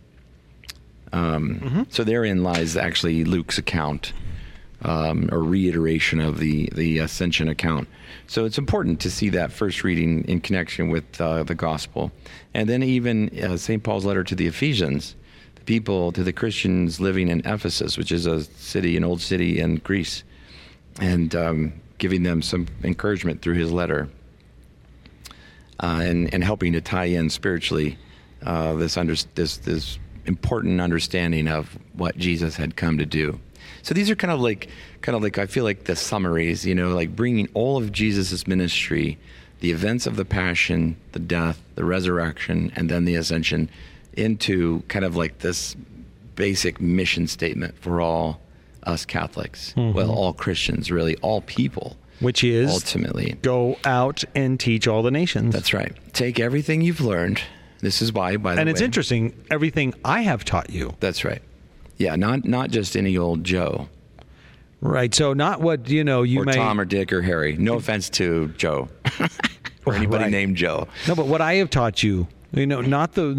So therein lies actually Luke's account, or reiteration of the ascension account. So it's important to see that first reading in connection with the gospel, and then even St. Paul's letter to the Ephesians, to the Christians living in Ephesus, which is an old city in Greece, and giving them some encouragement through his letter, and helping to tie in spiritually this important understanding of what Jesus had come to do. So these are kind of like I feel like the summaries, like bringing all of Jesus' ministry, the events of the passion, the death, the resurrection, and then the ascension, into kind of like this basic mission statement for all us Catholics. Well, all Christians, really, all people.
Which is
ultimately
go out and teach all the nations.
That's right. Take everything you've learned. This is why, by the way.
And it's interesting, everything I have taught you.
That's right. Yeah, not just any old Joe.
Right. So not what, you
or may... Tom or Dick or Harry. No offense to Joe. Or anybody named Joe.
No, but what I have taught you, not the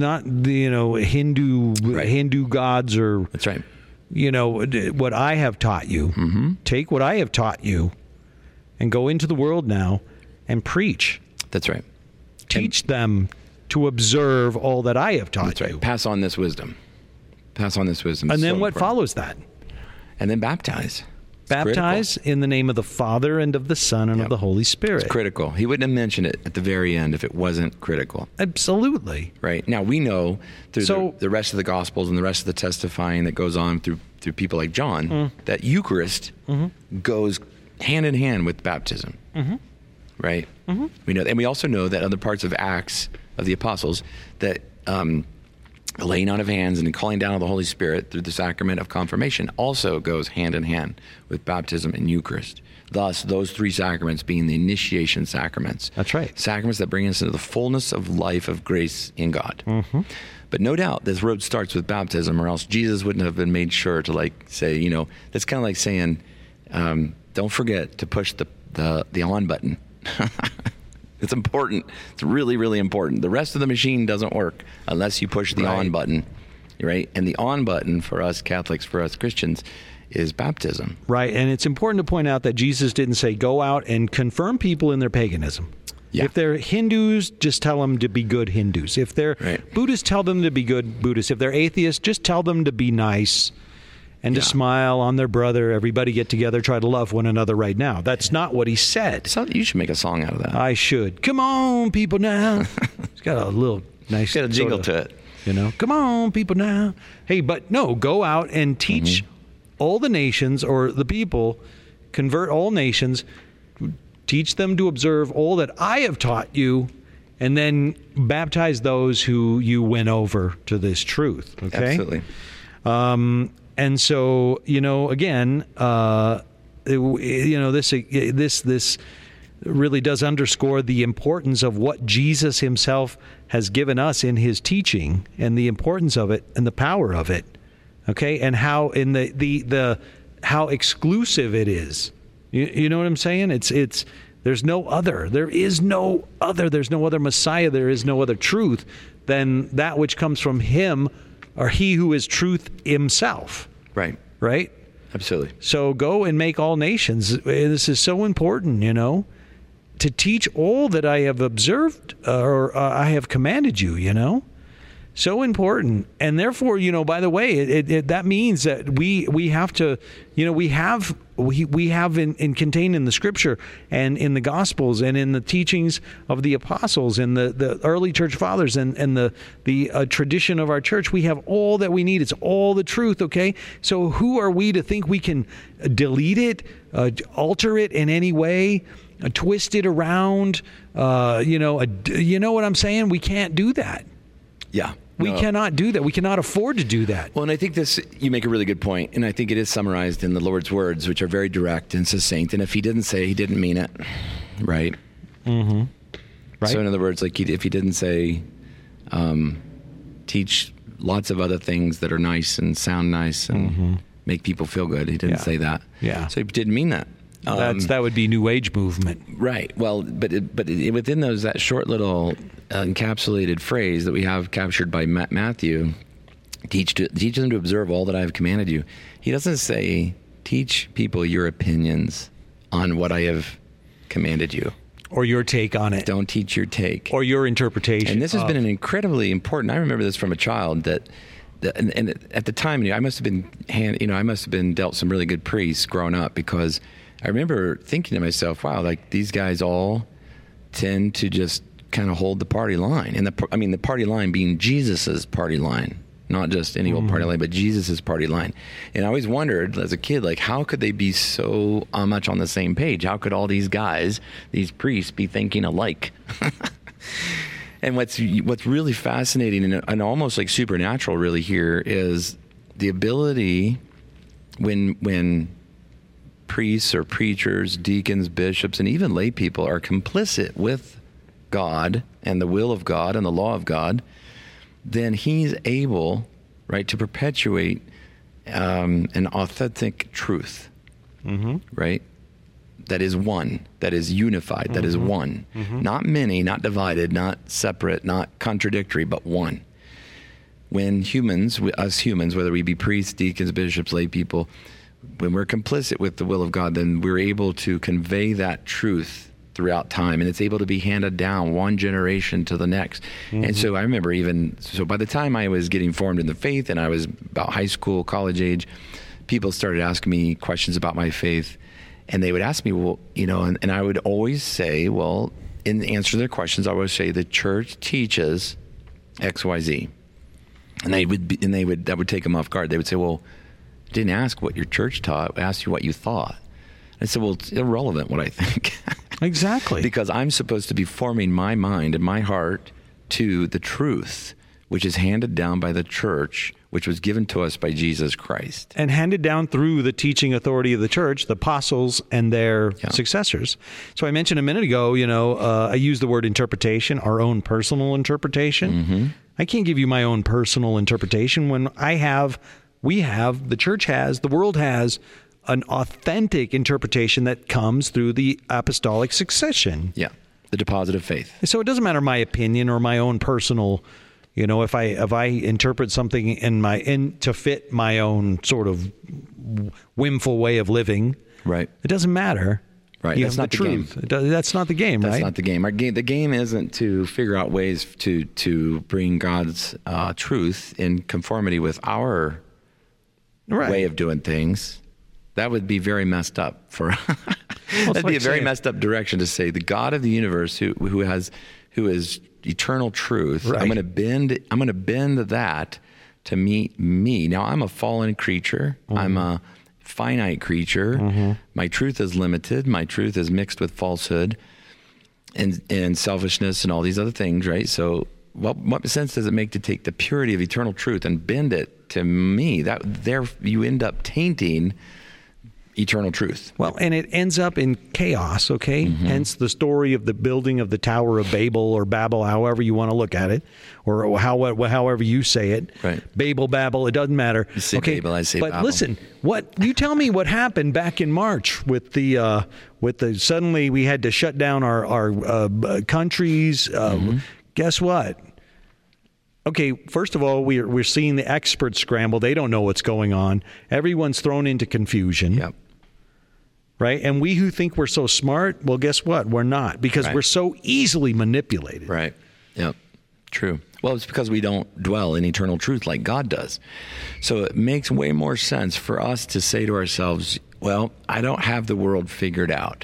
Hindu gods, or...
That's right.
What I have taught you. Take what I have taught you and go into the world now and preach.
That's right.
Teach them to observe all that I have taught you.
Pass on this wisdom.
And then what follows that?
And then baptize.
Baptize in the name of the Father and of the Son and of the Holy Spirit.
It's critical. He wouldn't have mentioned it at the very end if it wasn't critical.
Absolutely.
Right. Now, we know through the rest of the Gospels and the rest of the testifying that goes on through people like John, that Eucharist goes hand in hand with baptism. Right? We know, and we also know that other parts of Acts of the Apostles, that the laying on of hands and the calling down of the Holy Spirit through the sacrament of confirmation also goes hand in hand with baptism and Eucharist. Thus, those three sacraments being the initiation sacraments.
That's right.
Sacraments that bring us into the fullness of life of grace in God. But no doubt, this road starts with baptism, or else Jesus wouldn't have been made sure to say, that's kind of like saying, don't forget to push the on button. It's important. It's really, really important. The rest of the machine doesn't work unless you push the on button, right? And the on button for us Catholics, for us Christians, is baptism.
Right, and it's important to point out that Jesus didn't say, go out and confirm people in their paganism. Yeah. If they're Hindus, just tell them to be good Hindus. If they're Buddhists, tell them to be good Buddhists. If they're atheists, just tell them to be nice and to smile on their brother. Everybody get together, try to love one another right now. That's not what he said.
So you should make a song out of that.
I should. Come on, people now. It's got a little nice...
Got a jingle to it.
Come on, people now. Hey, but no, go out and teach all the nations, or the people, convert all nations, teach them to observe all that I have taught you, and then baptize those who you win over to this truth. Okay?
Absolutely.
And so, again, this really does underscore the importance of what Jesus himself has given us in his teaching, and the importance of it and the power of it. Okay, and how in the how exclusive it is. You know what I'm saying? It's there's no other. There is no other. There's no other Messiah. There is no other truth than that which comes from him, or he who is truth himself.
Right.
Right?
Absolutely.
So go and make all nations. This is so important, to teach all that I have observed or I have commanded you, So important. And therefore, by the way, that means that we have to, we have contained in the Scripture and in the Gospels and in the teachings of the apostles and the early church fathers and the tradition of our church, we have all that we need. It's all the truth, okay? So who are we to think we can delete it, alter it in any way, twist it around? You know what I'm saying? We can't do that.
Yeah.
We cannot do that. We cannot afford to do that.
Well, and I think you make a really good point, and I think it is summarized in the Lord's words, which are very direct and succinct. And if he didn't say, he didn't mean it, right?
Mm-hmm. Right.
So in other words, like if he didn't say, teach lots of other things that are nice and sound nice and make people feel good, he didn't say that.
Yeah.
So he didn't mean that.
That would be New Age movement,
right? Well, but within that short little encapsulated phrase that we have captured by Matthew, teach them to observe all that I have commanded you. He doesn't say teach people your opinions on what I have commanded you,
or your take on it.
Don't teach your take
or your interpretation.
And this has been an incredibly important. I remember this from a child and at the time, I must have been dealt some really good priests growing up, because I remember thinking to myself, wow, like these guys all tend to just kind of hold the party line. And the party line being Jesus's party line, not just any old party line, but Jesus's party line. And I always wondered as a kid, like, how could they be so much on the same page? How could all these guys, these priests, be thinking alike? And what's really fascinating and almost like supernatural really here is the ability when priests or preachers, deacons, bishops, and even lay people are complicit with God and the will of God and the law of God, then he's able, right, to perpetuate an authentic truth, right? That is one, that is unified, that is one. Not many, not divided, not separate, not contradictory, but one. When us humans, whether we be priests, deacons, bishops, lay people, when we're complicit with the will of God, then we're able to convey that truth throughout time, and it's able to be handed down one generation to the next. And so I remember by the time I was getting formed in the faith and I was about high school, college age, people started asking me questions about my faith, and they would ask me, well, and I would always say, well, in answer to their questions, I would say the church teaches X, Y, Z. And that would take them off guard. They would say, well, I didn't ask what your church taught. I asked you what you thought. I said, well, it's irrelevant what I think.
Exactly.
Because I'm supposed to be forming my mind and my heart to the truth, which is handed down by the church, which was given to us by Jesus Christ.
And handed down through the teaching authority of the church, the apostles and their successors. So I mentioned a minute ago, I used the word interpretation, our own personal interpretation. I can't give you my own personal interpretation when the church has, the world has an authentic interpretation that comes through the apostolic succession.
Yeah, the deposit of faith.
So it doesn't matter my opinion or my own personal, if I interpret something to fit my own sort of whimful way of living,
right?
It doesn't matter.
Right, that's not the truth.
That's not the game, right?
That's not the game. The game isn't to figure out ways to bring God's truth in conformity with our way of doing things. That would be very messed up. That'd be a very messed up direction to say the God of the universe, who is eternal truth.
Right.
I'm going to bend that to meet me. Now, I'm a fallen creature. Mm-hmm. I'm a finite creature. Mm-hmm. My truth is limited. My truth is mixed with falsehood and selfishness and all these other things, right? So what sense does it make to take the purity of eternal truth and bend it to me? That there you end up tainting eternal truth.
Well, and it ends up in chaos, okay? Mm-hmm. Hence the story of the building of the Tower of Babel or Babel, however you want to look at it, or however you say it.
Right.
Babel, it doesn't matter.
You say Babel, I say Babel.
But listen, you tell me what happened back in March with the suddenly we had to shut down our countries.
Mm-hmm.
Guess what? Okay, first of all, we're seeing the experts scramble. They don't know what's going on. Everyone's thrown into confusion.
Yep.
Right? And we who think we're so smart, well, guess what? We're not, because we're so easily manipulated.
Right. Yep. True. Well, it's because we don't dwell in eternal truth like God does. So it makes way more sense for us to say to ourselves, well, I don't have the world figured out.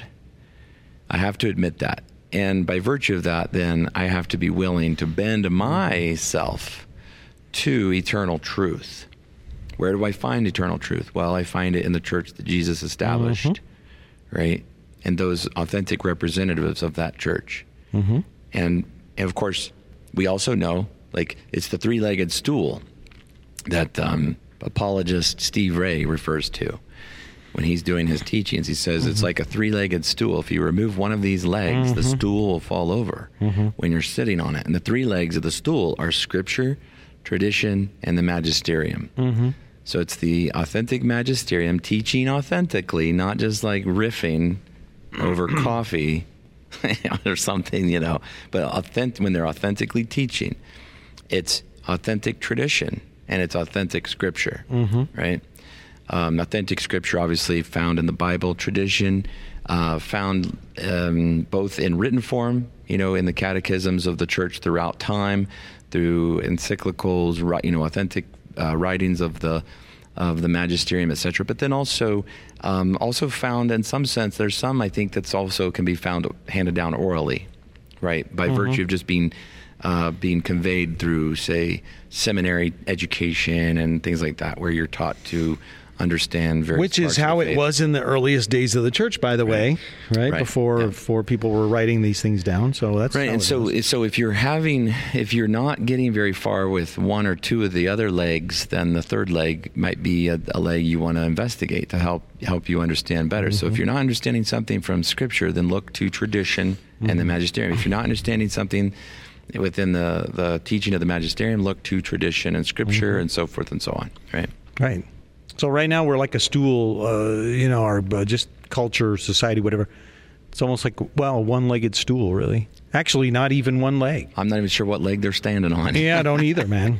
I have to admit that. And by virtue of that, then I have to be willing to bend myself to eternal truth. Where do I find eternal truth? Well, I find it in the church that Jesus established, mm-hmm. right? And those authentic representatives of that church. Mm-hmm. And of course, we also know, like, it's the three-legged stool that apologist Steve Ray refers to. When he's doing his teachings, he says mm-hmm. it's like a three-legged stool. If you remove one of these legs, mm-hmm. the stool will fall over mm-hmm. when you're sitting on it. And the three legs of the stool are Scripture, tradition, and the magisterium. Mm-hmm. So it's the authentic magisterium teaching authentically, not just like riffing over coffee or something, but when they're authentically teaching, it's authentic tradition and it's authentic Scripture, mm-hmm. right? Authentic Scripture, obviously found in the Bible, tradition found both in written form, in the catechisms of the church throughout time, through encyclicals, authentic writings of the magisterium, etc. But then also found in some sense. There's some I think that's also can be found handed down orally, right, by mm-hmm. virtue of just being conveyed through, say, seminary education and things like that, where you're taught to understand various
Which is how it was in the earliest days of the church, by the way, right? Before people were writing these things down. So that's
right. And so if you're not getting very far with one or two of the other legs, then the third leg might be a leg you want to investigate to help you understand better. Mm-hmm. So if you're not understanding something from Scripture, then look to tradition mm-hmm. and the magisterium. If you're not understanding something within the teaching of the magisterium, look to tradition and Scripture mm-hmm. and so forth and so on. Right.
Right. So right now we're like a stool, our just culture, society, whatever. It's almost like, a one-legged stool, really. Actually, not even one leg.
I'm not even sure what leg they're standing on.
Yeah, I don't either, man.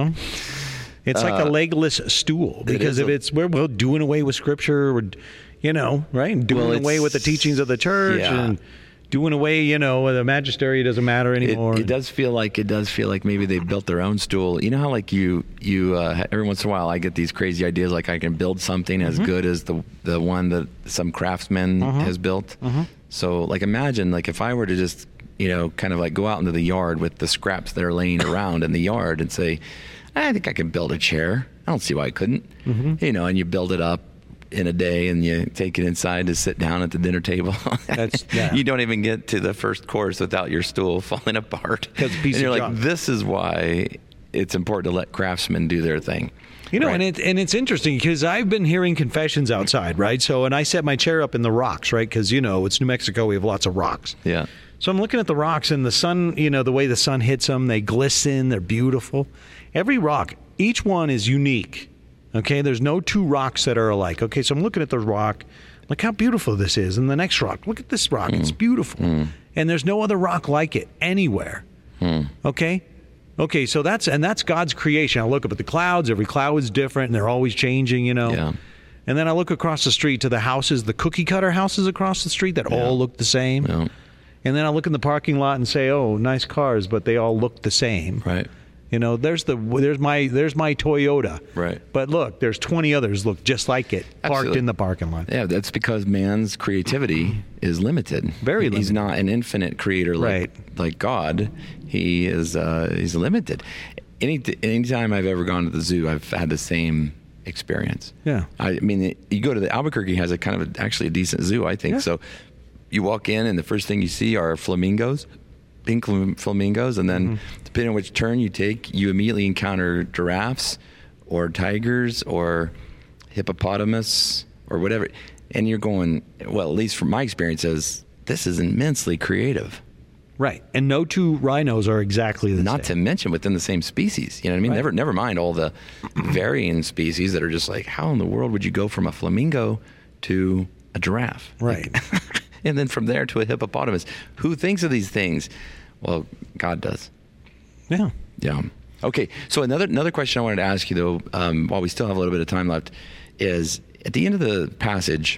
It's like a legless stool because we're doing away with Scripture, right? Doing away with the teachings of the church and doing away, the magistery doesn't matter anymore.
It does feel like maybe they built their own stool. You know how like you every once in a while I get these crazy ideas like I can build something mm-hmm. as good as the one that some craftsman mm-hmm. has built. Mm-hmm. So like imagine like if I were to just kind of like go out into the yard with the scraps that are laying around in the yard and say, I think I can build a chair. I don't see why I couldn't. Mm-hmm. And you build it up in a day and you take it inside to sit down at the dinner table. You don't even get to the first course without your stool falling apart. And you're like, this is why it's important to let craftsmen do their thing.
Right? and it's interesting because I've been hearing confessions outside, right? So, and I set my chair up in the rocks, right? Because, it's New Mexico. We have lots of rocks.
Yeah.
So I'm looking at the rocks and the sun, the way the sun hits them, they glisten, they're beautiful. Every rock, each one is unique. Okay, there's no two rocks that are alike. Okay, so I'm looking at the rock. Look how beautiful this is. And the next rock, look at this rock. It's beautiful. And there's no other rock like it anywhere. Okay? Okay, so that's God's creation. I look up at the clouds. Every cloud is different, and they're always changing, Yeah. And then I look across the street to the houses, the cookie-cutter houses across the street that all look the same. Yeah. And then I look in the parking lot and say, oh, nice cars, but they all look the same.
Right.
You know, there's my Toyota.
Right.
But look, there's 20 others look just like it parked
Absolutely.
in the parking lot.
Yeah, that's because man's creativity is limited.
Very limited.
He's not an infinite creator like God. He is he's limited. Anytime I've ever gone to the zoo, I've had the same experience.
Yeah.
I mean, you go to the Albuquerque has actually a decent zoo, I think.
Yeah.
So you walk in and the first thing you see are flamingos, pink flamingos, and then depending on which turn you take, you immediately encounter giraffes or tigers or hippopotamus or whatever. And you're going, well, at least from my experience, this is immensely creative.
Right. And no two rhinos are exactly the same.
Not to mention within the same species. You know what I mean?
Right.
Never mind all the varying species that are just like, how in the world would you go from a flamingo to a giraffe?
Right.
And then from there to a hippopotamus. Who thinks of these things? Well, God does.
Yeah.
Yeah. Okay. So another question I wanted to ask you, though, while we still have a little bit of time left, is at the end of the passage,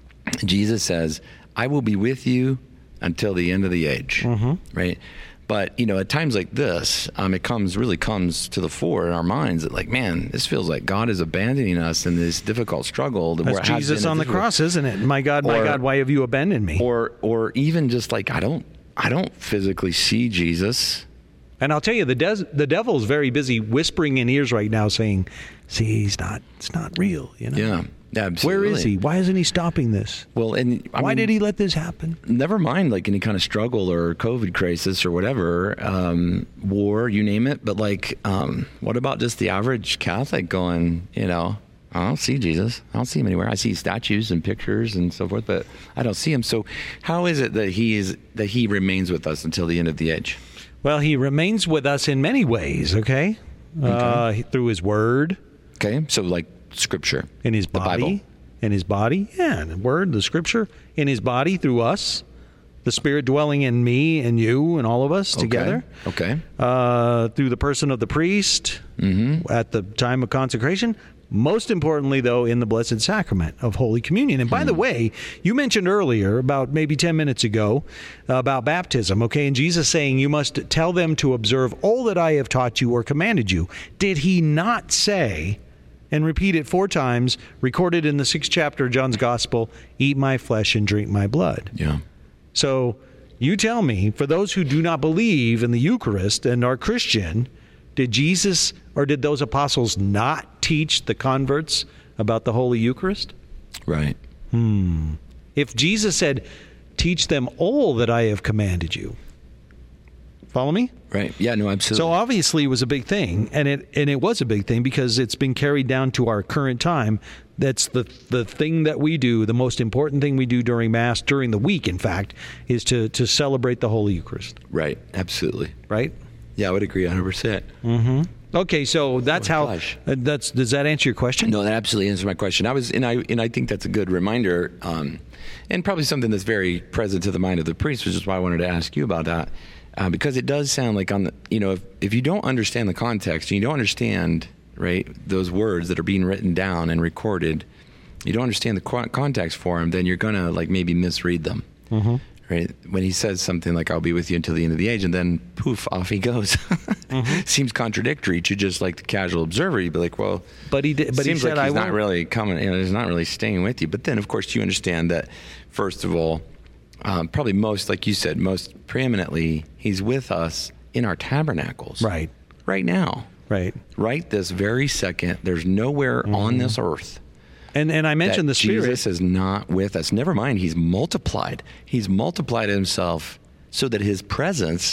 Jesus says, I will be with you until the end of the age. Right? But, at times like this, it really comes to the fore in our minds that, like, man, this feels like God is abandoning us in this difficult struggle.
That's Jesus on the cross, isn't it? My God, why have you abandoned me?
Or even just like, I don't physically see Jesus.
And I'll tell you, the devil's very busy whispering in ears right now saying, see, it's not real,
Yeah. Absolutely.
Where is he? Why isn't he stopping this?
Well, and
why did he let this happen?
Never mind like any kind of struggle or COVID crisis or whatever, war, you name it. But like, what about just the average Catholic going, I don't see Jesus. I don't see him anywhere. I see statues and pictures and so forth, but I don't see him. So how is it that he remains with us until the end of the age?
Well, he remains with us in many ways, okay? Through his word.
Okay, so like Scripture.
In his body.
The Bible.
In his body, yeah, the word, the Scripture. In his body through us. The Spirit dwelling in me and you and all of us together.
Okay.
Through the person of the priest at the time of consecration. Most importantly, though, in the Blessed Sacrament of Holy Communion. And by the way, you mentioned earlier, about maybe 10 minutes ago, about baptism, okay? And Jesus saying, you must tell them to observe all that I have taught you or commanded you. Did he not say, and repeat it 4 times, recorded in the 6th chapter of John's Gospel, eat my flesh and drink my blood?
Yeah.
So you tell me, for those who do not believe in the Eucharist and are Christian, did Jesus or did those apostles not teach the converts about the Holy Eucharist?
Right.
If Jesus said, teach them all that I have commanded you. Follow me?
Right. Yeah, no, absolutely.
So obviously it was a big thing, and it was a big thing because it's been carried down to our current time. That's the thing that we do, the most important thing we do during Mass, during the week, in fact, is to celebrate the Holy Eucharist.
Right. Absolutely.
Right?
Yeah, I would agree 100%.
Okay, so that's does that answer your question?
No, that absolutely answers my question. I think that's a good reminder, and probably something that's very present to the mind of the priest, which is why I wanted to ask you about that, because it does sound like if you don't understand the context and you don't understand those words that are being written down and recorded, you don't understand the context for them, then you're gonna maybe misread them. Right? When he says something like, I'll be with you until the end of the age, and then poof, off he goes. Seems contradictory to just like the casual observer. You'd be like, well,
but he did. But
seems
he said,
like he's not really coming. He's not really staying with you. But then, of course, you understand that. First of all, probably like you said, most preeminently, he's with us in our tabernacles.
Right
now. Right this very second. There's nowhere on this earth. And I mentioned the Spirit. Jesus is not with us. Never mind, he's multiplied. He's multiplied himself so that his presence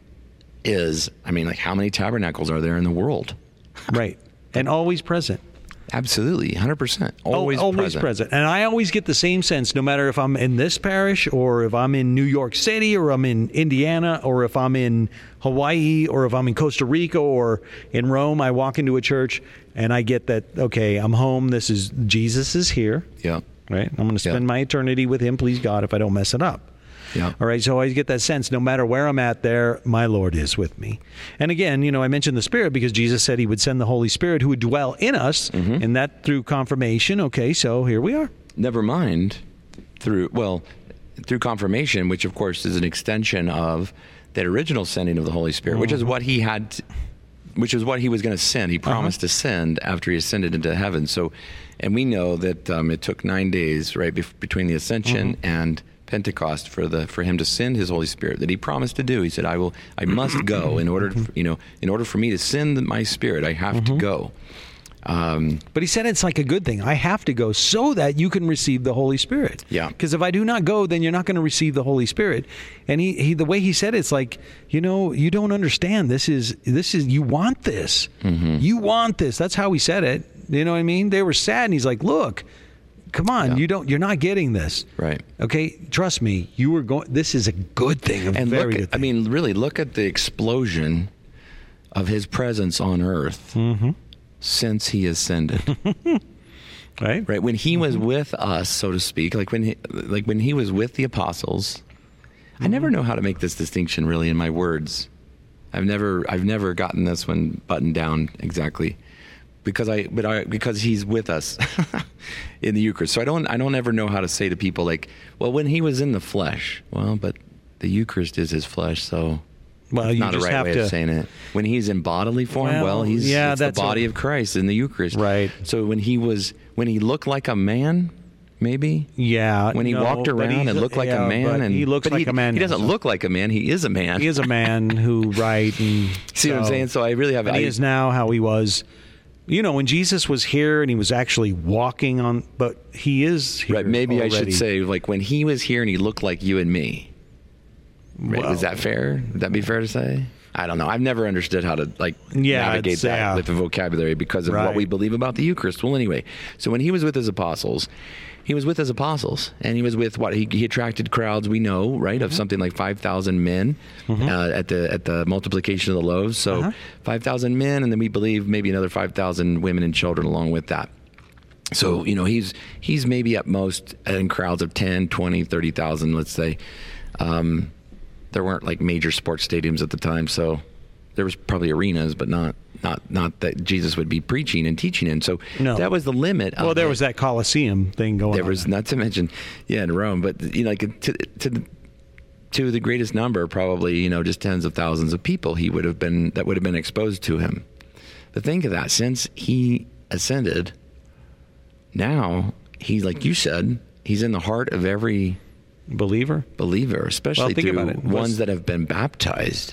is, how many tabernacles are there in the world?
Right. And always present.
Absolutely, 100%. Always present.
And I always get the same sense, no matter if I'm in this parish or if I'm in New York City or I'm in Indiana or if I'm in Hawaii or if I'm in Costa Rica or in Rome. I walk into a church and I get that, okay, I'm home. Jesus is here.
Yeah.
Right? I'm going to spend my eternity with him, please God, if I don't mess it up.
Yeah.
All right. So I always get that sense, no matter where I'm at there, my Lord is with me. And again, I mentioned the Spirit because Jesus said he would send the Holy Spirit who would dwell in us, and that through confirmation. Okay. So here we are.
Never mind through confirmation, which of course is an extension of that original sending of the Holy Spirit, which is what he had which is what he was going to send. He promised to send after he ascended into heaven. So, and we know that it took 9 days, right, between the ascension and Pentecost for him to send his Holy Spirit that he promised to do. He said, I must go in order for me to send my Spirit, I have to go.
But he said it's like a good thing. I have to go so that you can receive the Holy Spirit.
Yeah.
Because if I do not go, then you're not going to receive the Holy Spirit. And he the way he said it's like, you don't understand. This is you want this. You want this. That's how he said it. You know what I mean? They were sad, and he's like, look, come on, you're not getting this.
Right.
Okay, trust me. This is a good thing. Good thing.
I mean, really, look at the explosion of his presence on earth. Since he ascended, right? When he was with us, so to speak, like when he was with the apostles, I never know how to make this distinction really in my words. I've never gotten this one buttoned down exactly, because he's with us in the Eucharist. So I don't ever know how to say to people like, well, when he was in the flesh, well, but the Eucharist is his flesh, so. Well, you not just a right way of saying it. When he's in bodily form, it's the body of Christ in the Eucharist.
Right.
So when he looked like a man, maybe.
Yeah.
When he walked around and looked like a man, and
he looks like a man.
He doesn't look like a man. He is a man.
He is a man who, right? And
see what I'm saying? So I really have.
He is now how he was. When Jesus was here and he was actually walking on, but he is here
right. Maybe
already.
I should say like when he was here and he looked like you and me. Right. Well, is that fair? Would that be fair to say? I don't know. I've never understood how to navigate that with the vocabulary because of what we believe about the Eucharist. Well, anyway, so when he was with his apostles, and he was with what he attracted crowds. We know, right, of something like 5,000 men at the multiplication of the loaves. So 5,000 men, and then we believe maybe another 5,000 women and children along with that. So he's maybe at most in crowds of 10, 20, 30,000, let's say. There weren't like major sports stadiums at the time, so there was probably arenas, but not that Jesus would be preaching and teaching in. So that was the limit.
Well, there was that Colosseum thing going on.
There was, not to mention, in Rome, but to the greatest number, probably just tens of thousands of people that would have been exposed to him. But think of that, since he ascended, now he's like you said, he's in the heart of every believer, especially through ones that have been baptized.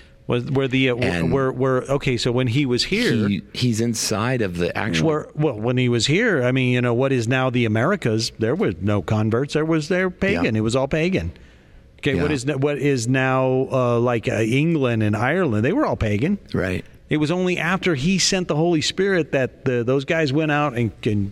Okay, so when he was here,
he's inside of the actual.
When he was here, I mean, what is now the Americas? There was no converts. They're pagan. Yeah. It was all pagan. Okay, yeah. What is now like England and Ireland? They were all pagan.
Right.
It was only after he sent the Holy Spirit that those guys went out and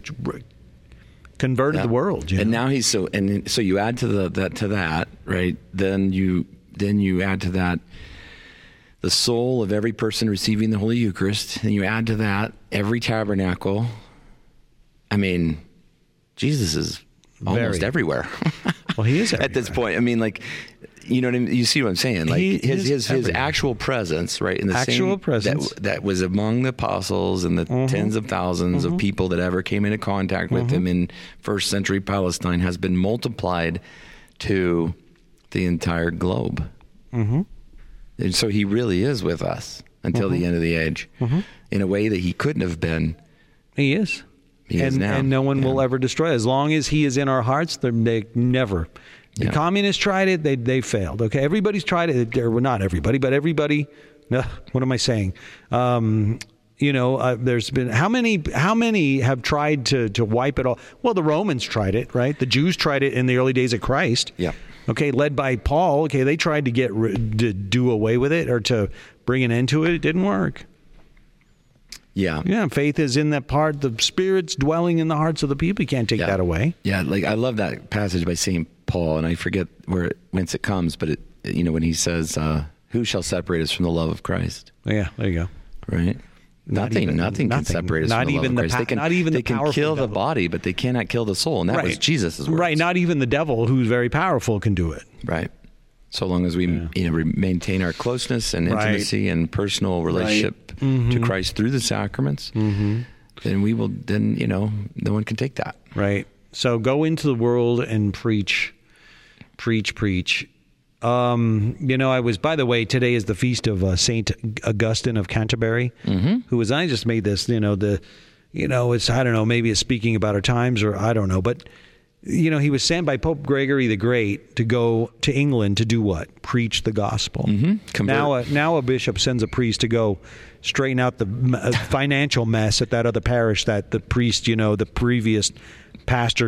converted the world.
And now so you add to that, right? Then you add to that the soul of every person receiving the Holy Eucharist, and you add to that every tabernacle. I mean, Jesus is almost everywhere.
Well, he is everywhere.
At this point. I mean, like, you know what I mean? You see what I'm saying? Like his actual presence, right? In the
actual presence
that was among the apostles and the tens of thousands of people that ever came into contact with him in first century Palestine has been multiplied to the entire globe. And so he really is with us until the end of the age in a way that he couldn't have been.
He is.
He is now.
And no one will ever destroy it. As long as he is in our hearts, they never. The communists tried it. They failed. Okay, everybody's tried it. Well, not everybody, but everybody. What am I saying? There's been how many have tried to wipe it all? Well, the Romans tried it, right? The Jews tried it in the early days of Christ.
Yeah.
Okay, led by Paul. Okay, they tried to to do away with it or to bring an end to it. It didn't work.
Yeah.
Yeah, faith is in that part. The Spirit's dwelling in the hearts of the people. You can't take that away.
Yeah, like I love that passage by St. Paul, and I forget whence it comes, but when he says, "Who shall separate us from the love of Christ?"
Yeah, there you go.
Right. Nothing can separate us from the love of Christ. They can kill the body, but they cannot kill the soul, and that was Jesus' words.
Right. Not even the devil, who's very powerful, can do it.
Right. So long as we maintain our closeness and intimacy and personal relationship to Christ through the sacraments, then we will. Then no one can take that.
Right. So go into the world and preach. I was, by the way, today is the feast of Saint Augustine of Canterbury, who was, I just made this, it's, I don't know, maybe it's speaking about our times, or I don't know, but he was sent by Pope Gregory the Great to go to England to do what? Preach the gospel. Now a bishop sends a priest to go straighten out the financial mess at that other parish that the priest, the previous pastor,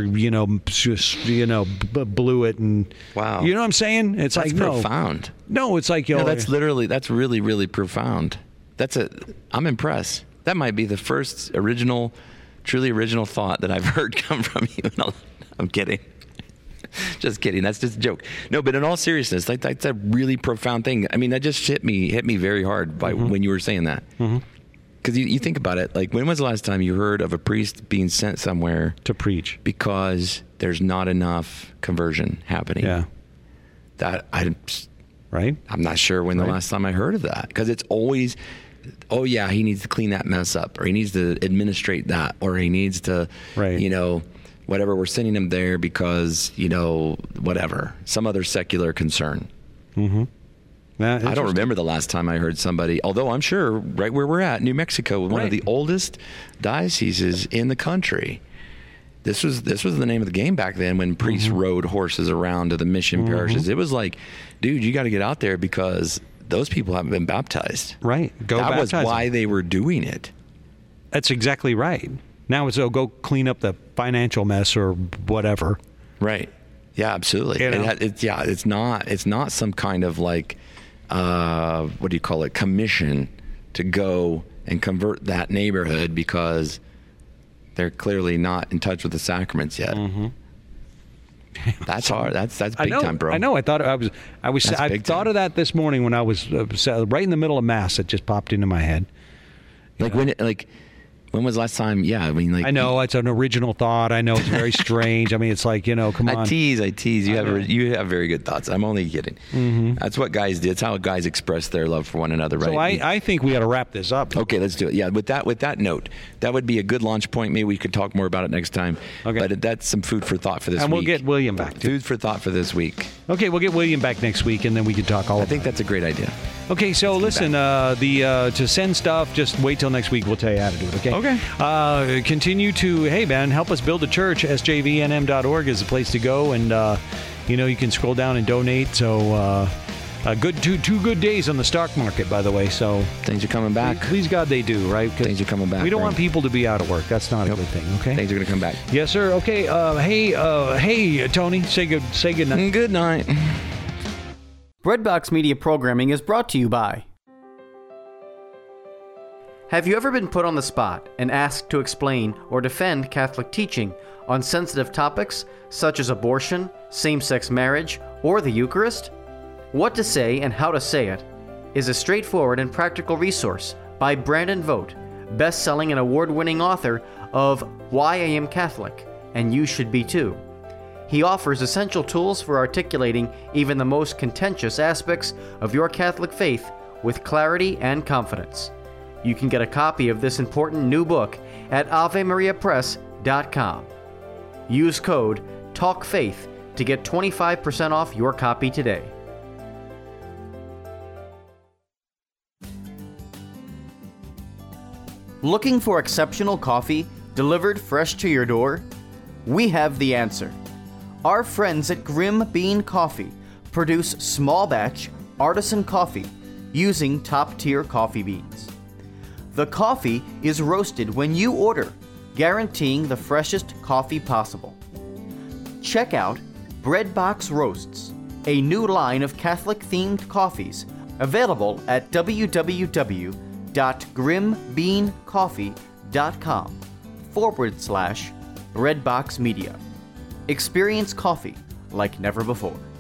blew it. And
wow,
you know what I'm saying? It's
that's
like
profound.
No, it's like
that's really, really profound. I'm impressed. That might be the first truly original thought that I've heard come from you. I'm kidding. Just kidding. That's just a joke. No, but in all seriousness, that's a really profound thing. I mean, that just hit me very hard by when you were saying that. Because you think about it, like, when was the last time you heard of a priest being sent somewhere
to preach
because there's not enough conversion happening?
Yeah. Right.
I'm not sure when the last time I heard of that, because it's always, oh yeah, he needs to clean that mess up, or he needs to administrate that, or he needs to, whatever, we're sending him there because, whatever, some other secular concern. I don't remember the last time I heard somebody, although I'm sure right where we're at, New Mexico, one of the oldest dioceses in the country. This was the name of the game back then, when priests rode horses around to the mission parishes. It was like, dude, you got to get out there because those people haven't been baptized.
Right.
That was why they were doing it.
That's exactly right. Now it's go clean up the financial mess or whatever.
Right. Yeah, absolutely. It's not some kind of like, what do you call it, commission to go and convert that neighborhood because they're clearly not in touch with the sacraments yet. That's hard. That's big time, bro.
I know. I thought I thought of that this morning when I was right in the middle of mass. It just popped into my head. When was the last time? Yeah, I mean, I know it's an original thought. I know it's very strange. I mean, it's like, come on.
I tease. You have very good thoughts. I'm only kidding. That's what guys do. It's how guys express their love for one another, right?
So I think we got to wrap this up.
Okay, let's do it. Yeah, with that note, that would be a good launch point. Maybe we could talk more about it next time. Okay. But that's some food for thought for this week.
And we'll get William back, too.
Food for thought for this week.
Okay, we'll get William back next week, and then we can talk all about it.
I think that's a great idea.
Okay, so listen, to send stuff, just wait till next week. We'll tell you how to do it, okay?
Okay.
Continue to, hey, man, help us build a church. SJVNM.org is the place to go, and, you can scroll down and donate. So, two good days on the stock market, by the way. So
things are coming back.
Please God they do, right?
Things are coming back.
We don't want people to be out of work. That's not a good thing, okay?
Things are going to come back.
Yes, sir. Okay. Hey, Tony, say good night.
Good night.
Breadbox Media programming is brought to you by... Have you ever been put on the spot and asked to explain or defend Catholic teaching on sensitive topics such as abortion, same-sex marriage, or the Eucharist? What to Say and How to Say It is a straightforward and practical resource by Brandon Vogt, best-selling and award-winning author of Why I Am Catholic, and You Should Be Too. He offers essential tools for articulating even the most contentious aspects of your Catholic faith with clarity and confidence. You can get a copy of this important new book at AveMariaPress.com. Use code TALKFAITH to get 25% off your copy today. Looking for exceptional coffee delivered fresh to your door? We have the answer. Our friends at Grim Bean Coffee produce small batch artisan coffee using top-tier coffee beans. The coffee is roasted when you order, guaranteeing the freshest coffee possible. Check out Breadbox Roasts, a new line of Catholic-themed coffees available at www.grimbeancoffee.com/Breadbox Media. Experience coffee like never before.